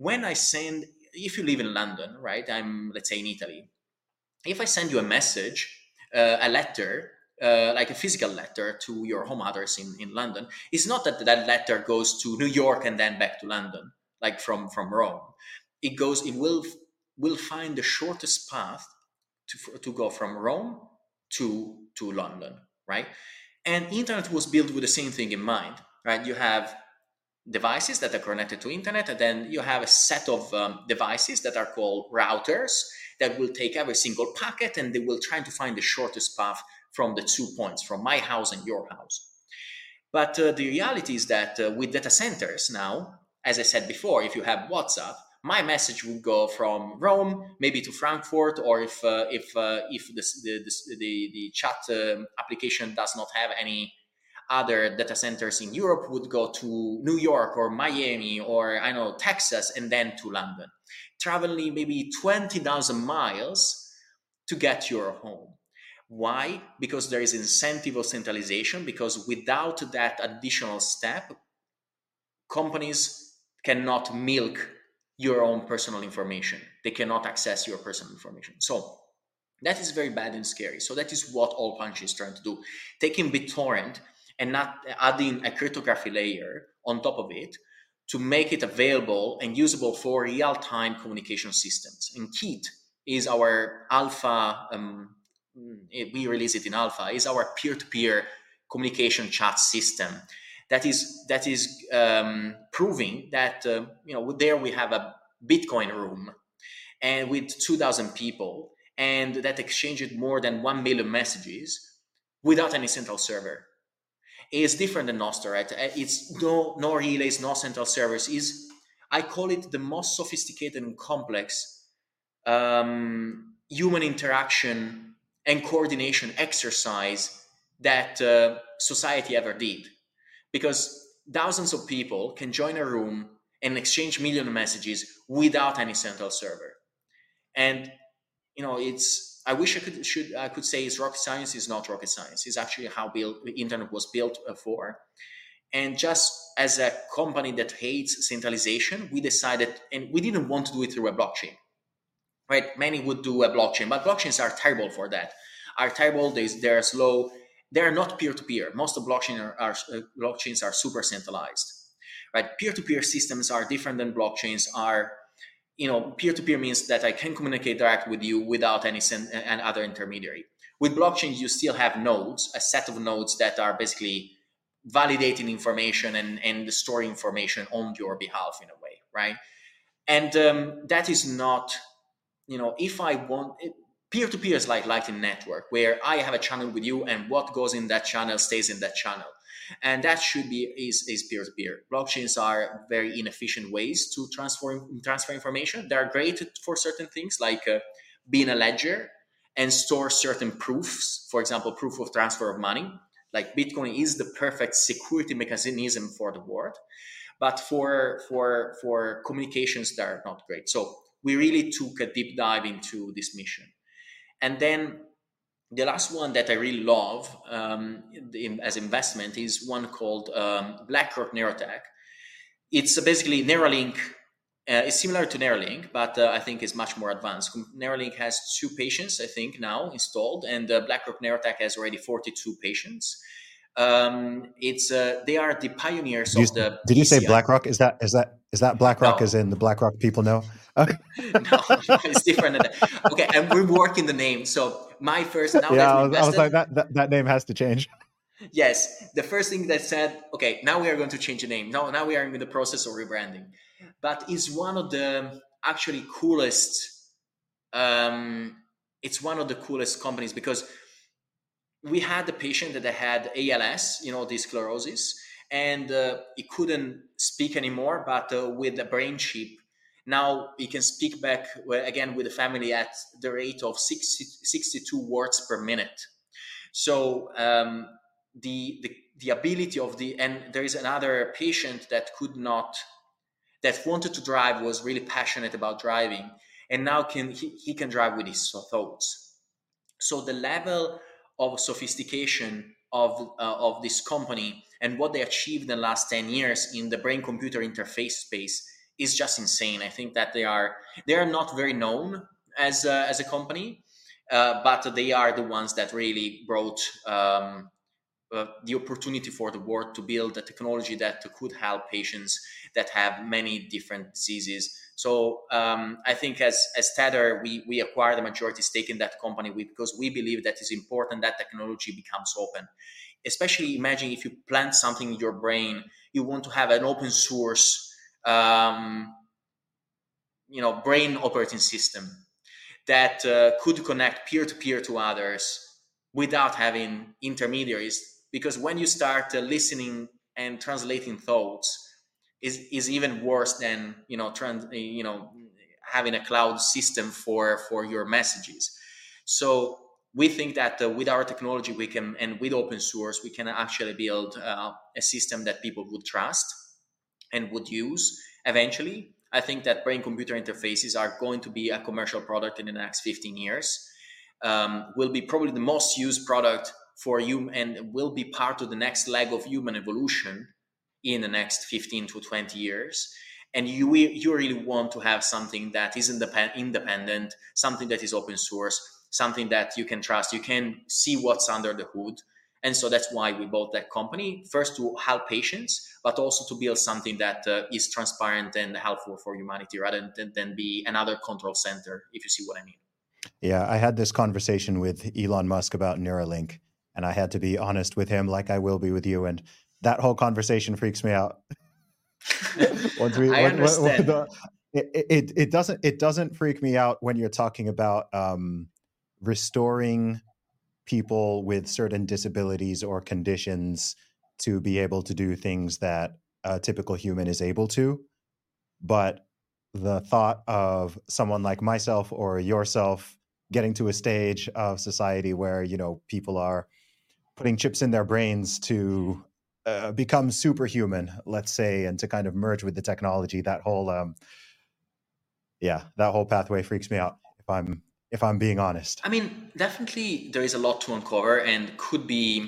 If you live in London, right? let's say in Italy. If I send you a message, a letter, like a physical letter to your home address in London, it's not that letter goes to New York and then back to London, like from Rome. It will find the shortest path to go from Rome to London, right? And internet was built with the same thing in mind, right? You have devices that are connected to internet, and then you have a set of devices that are called routers that will take every single packet, and they will try to find the shortest path from the 2 points, from my house and your house. But the reality is that with data centers now, as I said before, if you have WhatsApp, my message would go from Rome maybe to Frankfurt, or if the chat application does not have any other data centers in Europe, would go to New York or Miami or Texas, and then to London, traveling maybe 20,000 miles to get to your home. Why? Because there is incentive of centralization, because without that additional step, companies cannot milk your own personal information. They cannot access your personal information. So That is very bad and scary. So that is what Allpunch is trying to do. Taking BitTorrent and not adding a cryptography layer on top of it to make it available and usable for real-time communication systems. And Keat is our alpha, we release it in alpha, is our peer-to-peer communication chat system that is proving that there we have a Bitcoin room and with 2,000 people, and that exchanged more than 1 million messages without any central server. It's different than Nostr, right? It's no relays, no central servers. I call it the most sophisticated and complex human interaction and coordination exercise that society ever did. Because thousands of people can join a room and exchange millions of messages without any central server. And I wish I could say it's rocket science. It's not rocket science. It's actually how the internet was built for. And just as a company that hates centralization, we decided, and we didn't want to do it through a blockchain, right? Many would do a blockchain, but blockchains are terrible for that. Are terrible. They're slow. They are not peer-to-peer. Most of blockchains are super centralized, right? Peer-to-peer systems are different than blockchains. Peer-to-peer means that I can communicate direct with you without any other intermediary. With blockchains, you still have nodes, a set of nodes that are basically validating information and storing information on your behalf in a way, right? And that is not, if I want, peer-to-peer is like Lightning Network, where I have a channel with you and what goes in that channel stays in that channel. And that is peer-to-peer. Blockchains are very inefficient ways to transfer information. They are great for certain things, like being a ledger and store certain proofs. For example, proof of transfer of money. Like Bitcoin is the perfect security mechanism for the world, but for communications, they are not great. So we really took a deep dive into this mission, and then the last one that I really love as investment is one called BlackRock Neurotech. It's basically Neuralink. It's similar to Neuralink, but I think it's much more advanced. Neuralink has 2 patients, I think, now installed, and BlackRock Neurotech has already 42 patients. They are the pioneers of the. Did you say BlackRock? Is that BlackRock? No. As in the BlackRock people know? Okay. No, it's different than that. Okay, I'm reworking the name. So my first. Now I was like that name has to change. Yes, the first thing that said, okay, now we are going to change the name. Now we are in the process of rebranding, but it's one of the actually coolest. It's one of the coolest companies because we had a patient that had ALS, this sclerosis, and he couldn't speak anymore. But with the brain chip, now he can speak back again with the family at the rate of 62 words per minute. So the ability of and there is another patient that wanted to drive, was really passionate about driving, and now he can drive with his thoughts. So the level of sophistication of this company and what they achieved in the last 10 years in the brain-computer interface space is just insane. I think that they are not very known as a company, but they are the ones that really brought the opportunity for the world to build a technology that could help patients that have many different diseases. So I think as Tether, we acquired a majority stake in that company because we believe that it's important that technology becomes open. Especially imagine if you plant something in your brain, you want to have an open source brain operating system that could connect peer-to-peer to others without having intermediaries. Because when you start listening and translating thoughts, is even worse than having a cloud system for your messages. So we think that with our technology we can, and with open source, we can actually build a system that people would trust and would use eventually. I think that brain-computer interfaces are going to be a commercial product in the next 15 years. Will be probably the most used product for you, and will be part of the next leg of human evolution in the next 15 to 20 years. And you really want to have something that is independent, something that is open source, something that you can trust. You can see what's under the hood. And so that's why we bought that company, first to help patients, but also to build something that is transparent and helpful for humanity rather than be another control center, if you see what I mean. Yeah, I had this conversation with Elon Musk about Neuralink, and I had to be honest with him like I will be with you. And that whole conversation freaks me out. I understand. It doesn't freak me out when you're talking about restoring people with certain disabilities or conditions to be able to do things that a typical human is able to. But the thought of someone like myself or yourself getting to a stage of society where, you know, people are putting chips in their brains to become superhuman, let's say, and to kind of merge with the technology, that whole pathway freaks me out, if I'm being honest. I mean, definitely there is a lot to uncover and could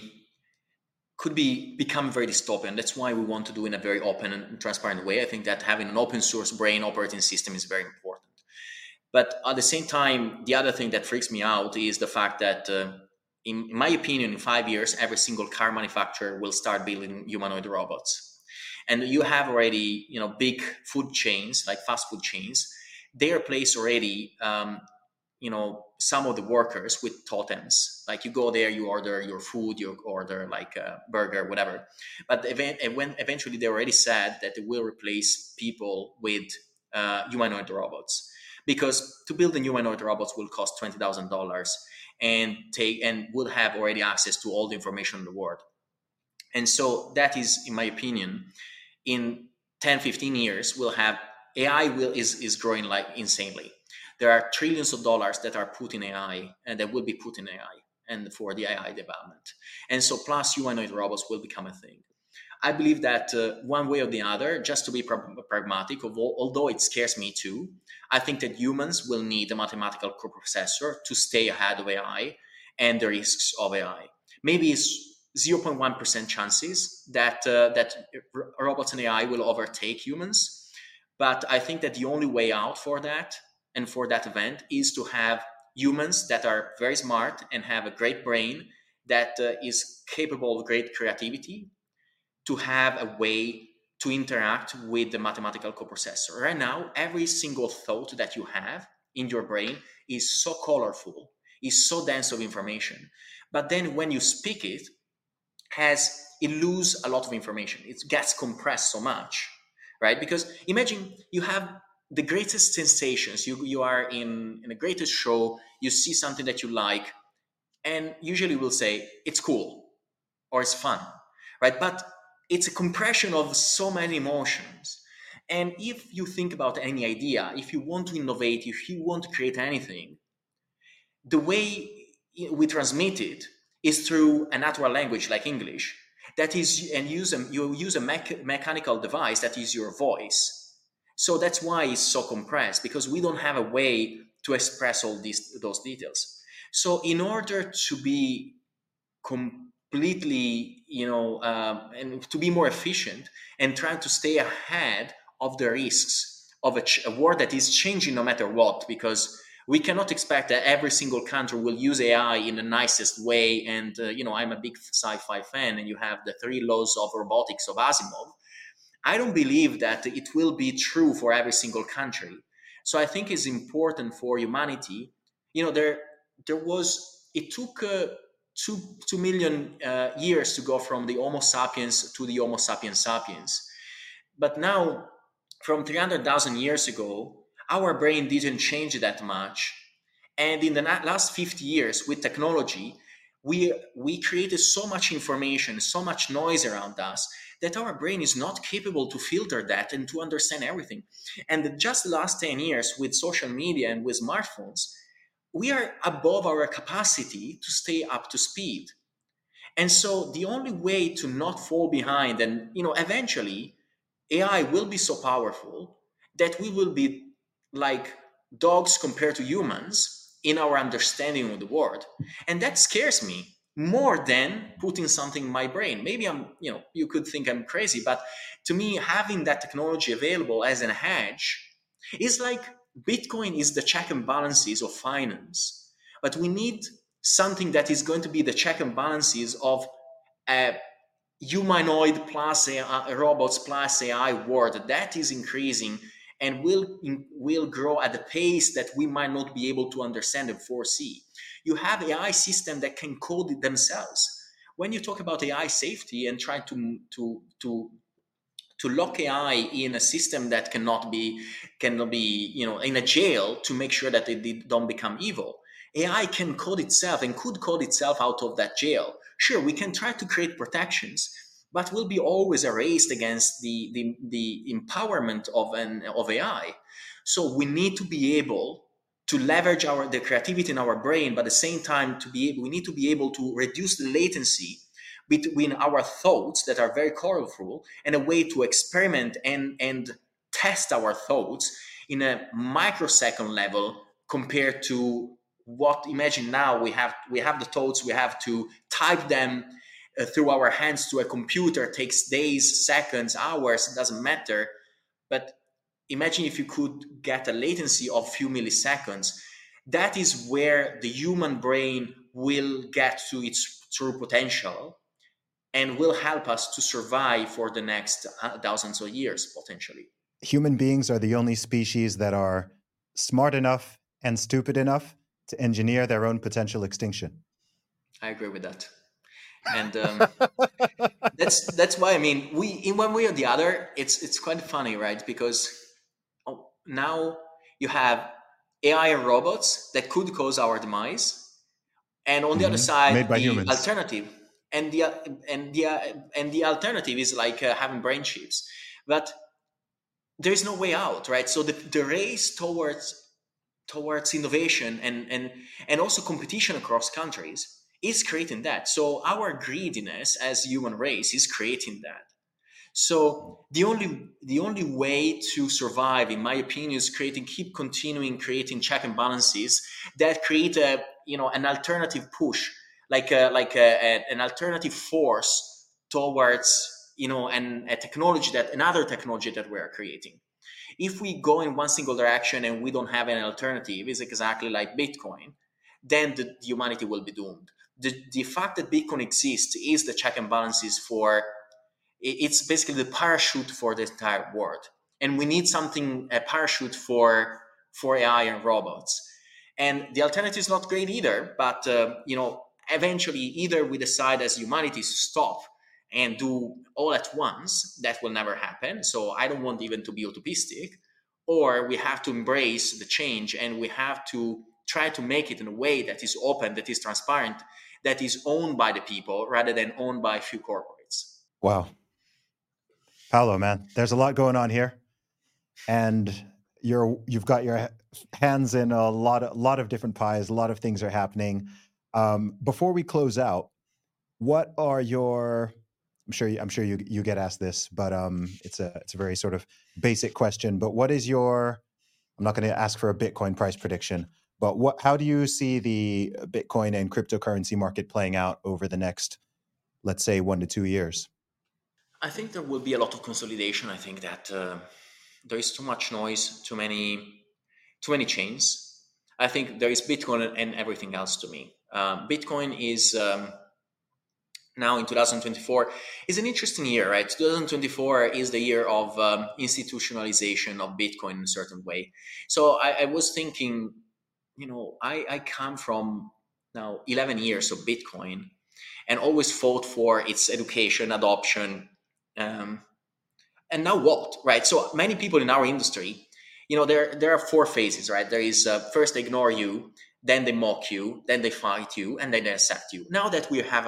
become very dystopian. That's why we want to do in a very open and transparent way. I think that having an open source brain operating system is very important. But at the same time, the other thing that freaks me out is the fact that, in my opinion, in 5 years, every single car manufacturer will start building humanoid robots. And you have already, you know, big food chains, like fast food chains, they replace already, some of the workers with totems. Like you go there, you order your food, you order like a burger, whatever. But eventually they already said that they will replace people with humanoid robots, because to build a humanoid robots will cost $20,000 and will have already access to all the information in the world. And so that is, in my opinion, in 10, 15 years, we'll have AI is growing like insanely. There are trillions of dollars that are put in AI and that will be put in AI and for the AI development. And so plus humanoid robots will become a thing. I believe that one way or the other, just to be pragmatic, although it scares me too, I think that humans will need a mathematical coprocessor to stay ahead of AI and the risks of AI. Maybe it's 0.1% chances that robots and AI will overtake humans. But I think that the only way out for that and for that event is to have humans that are very smart and have a great brain that is capable of great creativity, to have a way to interact with the mathematical coprocessor. Right now, every single thought that you have in your brain is so colorful, is so dense of information. But then when you speak it, it loses a lot of information. It gets compressed so much, right? Because imagine you have the greatest sensations. You are in the greatest show, you see something that you like, and usually we'll say it's cool or it's fun, right? But it's a compression of so many emotions. And if you think about any idea, if you want to innovate, if you want to create anything, the way we transmit it is through a natural language like English, that is, and you use a mechanical device that is your voice. So that's why it's so compressed, because we don't have a way to express all those details. So in order to be completely, and to be more efficient and trying to stay ahead of the risks of a world that is changing no matter what, because we cannot expect that every single country will use AI in the nicest way. And, I'm a big sci-fi fan, and you have the 3 laws of robotics of Asimov. I don't believe that it will be true for every single country. So I think it's important for humanity. It took 2 million years to go from the Homo sapiens to the Homo sapiens sapiens. But now, from 300,000 years ago, our brain didn't change that much. And in the last 50 years with technology, we created so much information, so much noise around us, that our brain is not capable to filter that and to understand everything. And just the last 10 years with social media and with smartphones, we are above our capacity to stay up to speed. And so the only way to not fall behind, and eventually AI will be so powerful that we will be like dogs compared to humans in our understanding of the world. And that scares me more than putting something in my brain. Maybe you could think I'm crazy, but to me, having that technology available as an hedge is like Bitcoin is the check and balances of finance. but we need something that is going to be the check and balances of a humanoid plus AI, robots plus AI world that is increasing and will grow at a pace that we might not be able to understand and foresee. You have AI systems that can code it themselves. When you talk about AI safety and try to lock AI in a system that cannot be in a jail to make sure that they don't become evil, AI can code itself and could code itself out of that jail. Sure, we can try to create protections, but will be always a race against the empowerment of AI. So we need to be able to leverage the creativity in our brain, but at the same time we need to be able to reduce the latency between our thoughts that are very colorful and a way to experiment and test our thoughts in a microsecond level compared to what. Imagine now we have the thoughts, we have to type them through our hands to a computer. It takes days, seconds, hours, it doesn't matter. But imagine if you could get a latency of few milliseconds. That is where the human brain will get to its true potential and will help us to survive for the next thousands of years, potentially. Human beings are the only species that are smart enough and stupid enough to engineer their own potential extinction. I agree with that. And that's why, I mean, in one way or the other, it's quite funny, right? Because now you have AI and robots that could cause our demise, and on the other side, made by the humans. alternative, and the alternative is like having brain chips. But there is no way out, right? So the race towards innovation and also competition across countries is creating that. So our greediness as human race is creating that. So the only way to survive, in my opinion, is keep continuing creating check and balances that create an alternative push, like an alternative force towards another technology that we are creating. If we go in one single direction and we don't have an alternative, it's exactly like Bitcoin, then the humanity will be doomed. The fact that Bitcoin exists is the check and balances it's basically the parachute for the entire world. And we need a parachute for AI and robots. And the alternative is not great either, but eventually either we decide as humanity to stop and do all at once. That will never happen. So I don't want even to be utopistic. Or we have to embrace the change and we have to try to make it in a way that is open, that is transparent, that is owned by the people rather than owned by a few corporates. Wow. Paolo, man, there's a lot going on here. And you've got your hands in a lot of different pies. A lot of things are happening. Before we close out, what are your? I'm sure you get asked this, but it's a very sort of basic question. But what is your? I'm not going to ask for a Bitcoin price prediction, but how do you see the Bitcoin and cryptocurrency market playing out over the next, let's say, 1 to 2 years? I think there will be a lot of consolidation. I think that there is too much noise, too many chains. I think there is Bitcoin and everything else to me. Bitcoin is now in 2024 is an interesting year, right? 2024 is the year of institutionalization of Bitcoin in a certain way. So I was thinking, I come from now 11 years of Bitcoin and always fought for its education, adoption, and now what, right? So many people in our industry, there are 4 phases, right? There is first they ignore you, then they mock you, then they fight you, and then they accept you. Now that we have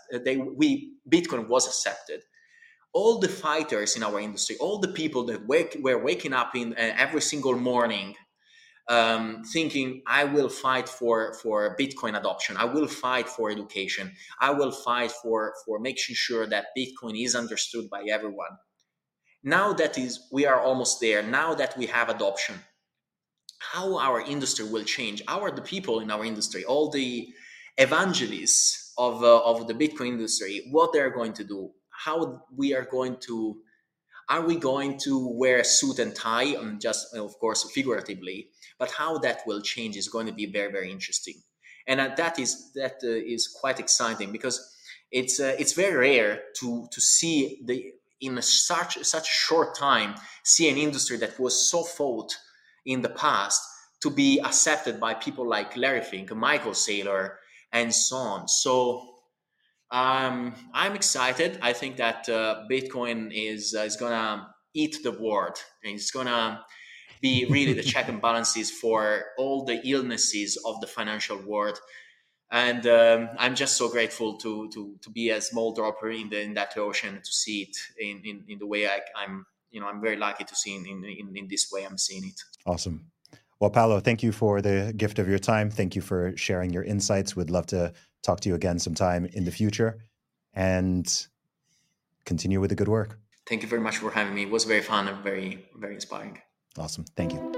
Bitcoin was accepted, all the fighters in our industry, all the people that were waking up in every single morning thinking, I will fight for Bitcoin adoption, I will fight for education, I will fight for making sure that Bitcoin is understood by everyone. Now that we are almost there, now that we have adoption, how our industry will change, the people in our industry, all the evangelists of the Bitcoin industry, what they're going to do, how we are going to, are we going to wear a suit and tie, just of course figuratively, but how that will change is going to be very, very interesting. and that is quite exciting, because it's very rare to see in such a short time see an industry that was so fought in the past to be accepted by people like Larry Fink, Michael Saylor, and so on. So I'm excited. I think that Bitcoin is gonna eat the world, and it's gonna be really the check and balances for all the illnesses of the financial world. And I'm just so grateful to be a small dropper in that ocean, to see it in the way I'm very lucky to see in this way I'm seeing it. Awesome. Well, Paolo, thank you for the gift of your time. Thank you for sharing your insights. We'd love to talk to you again sometime in the future, and continue with the good work. Thank you very much for having me. It was very fun and very, very inspiring. Awesome. Thank you.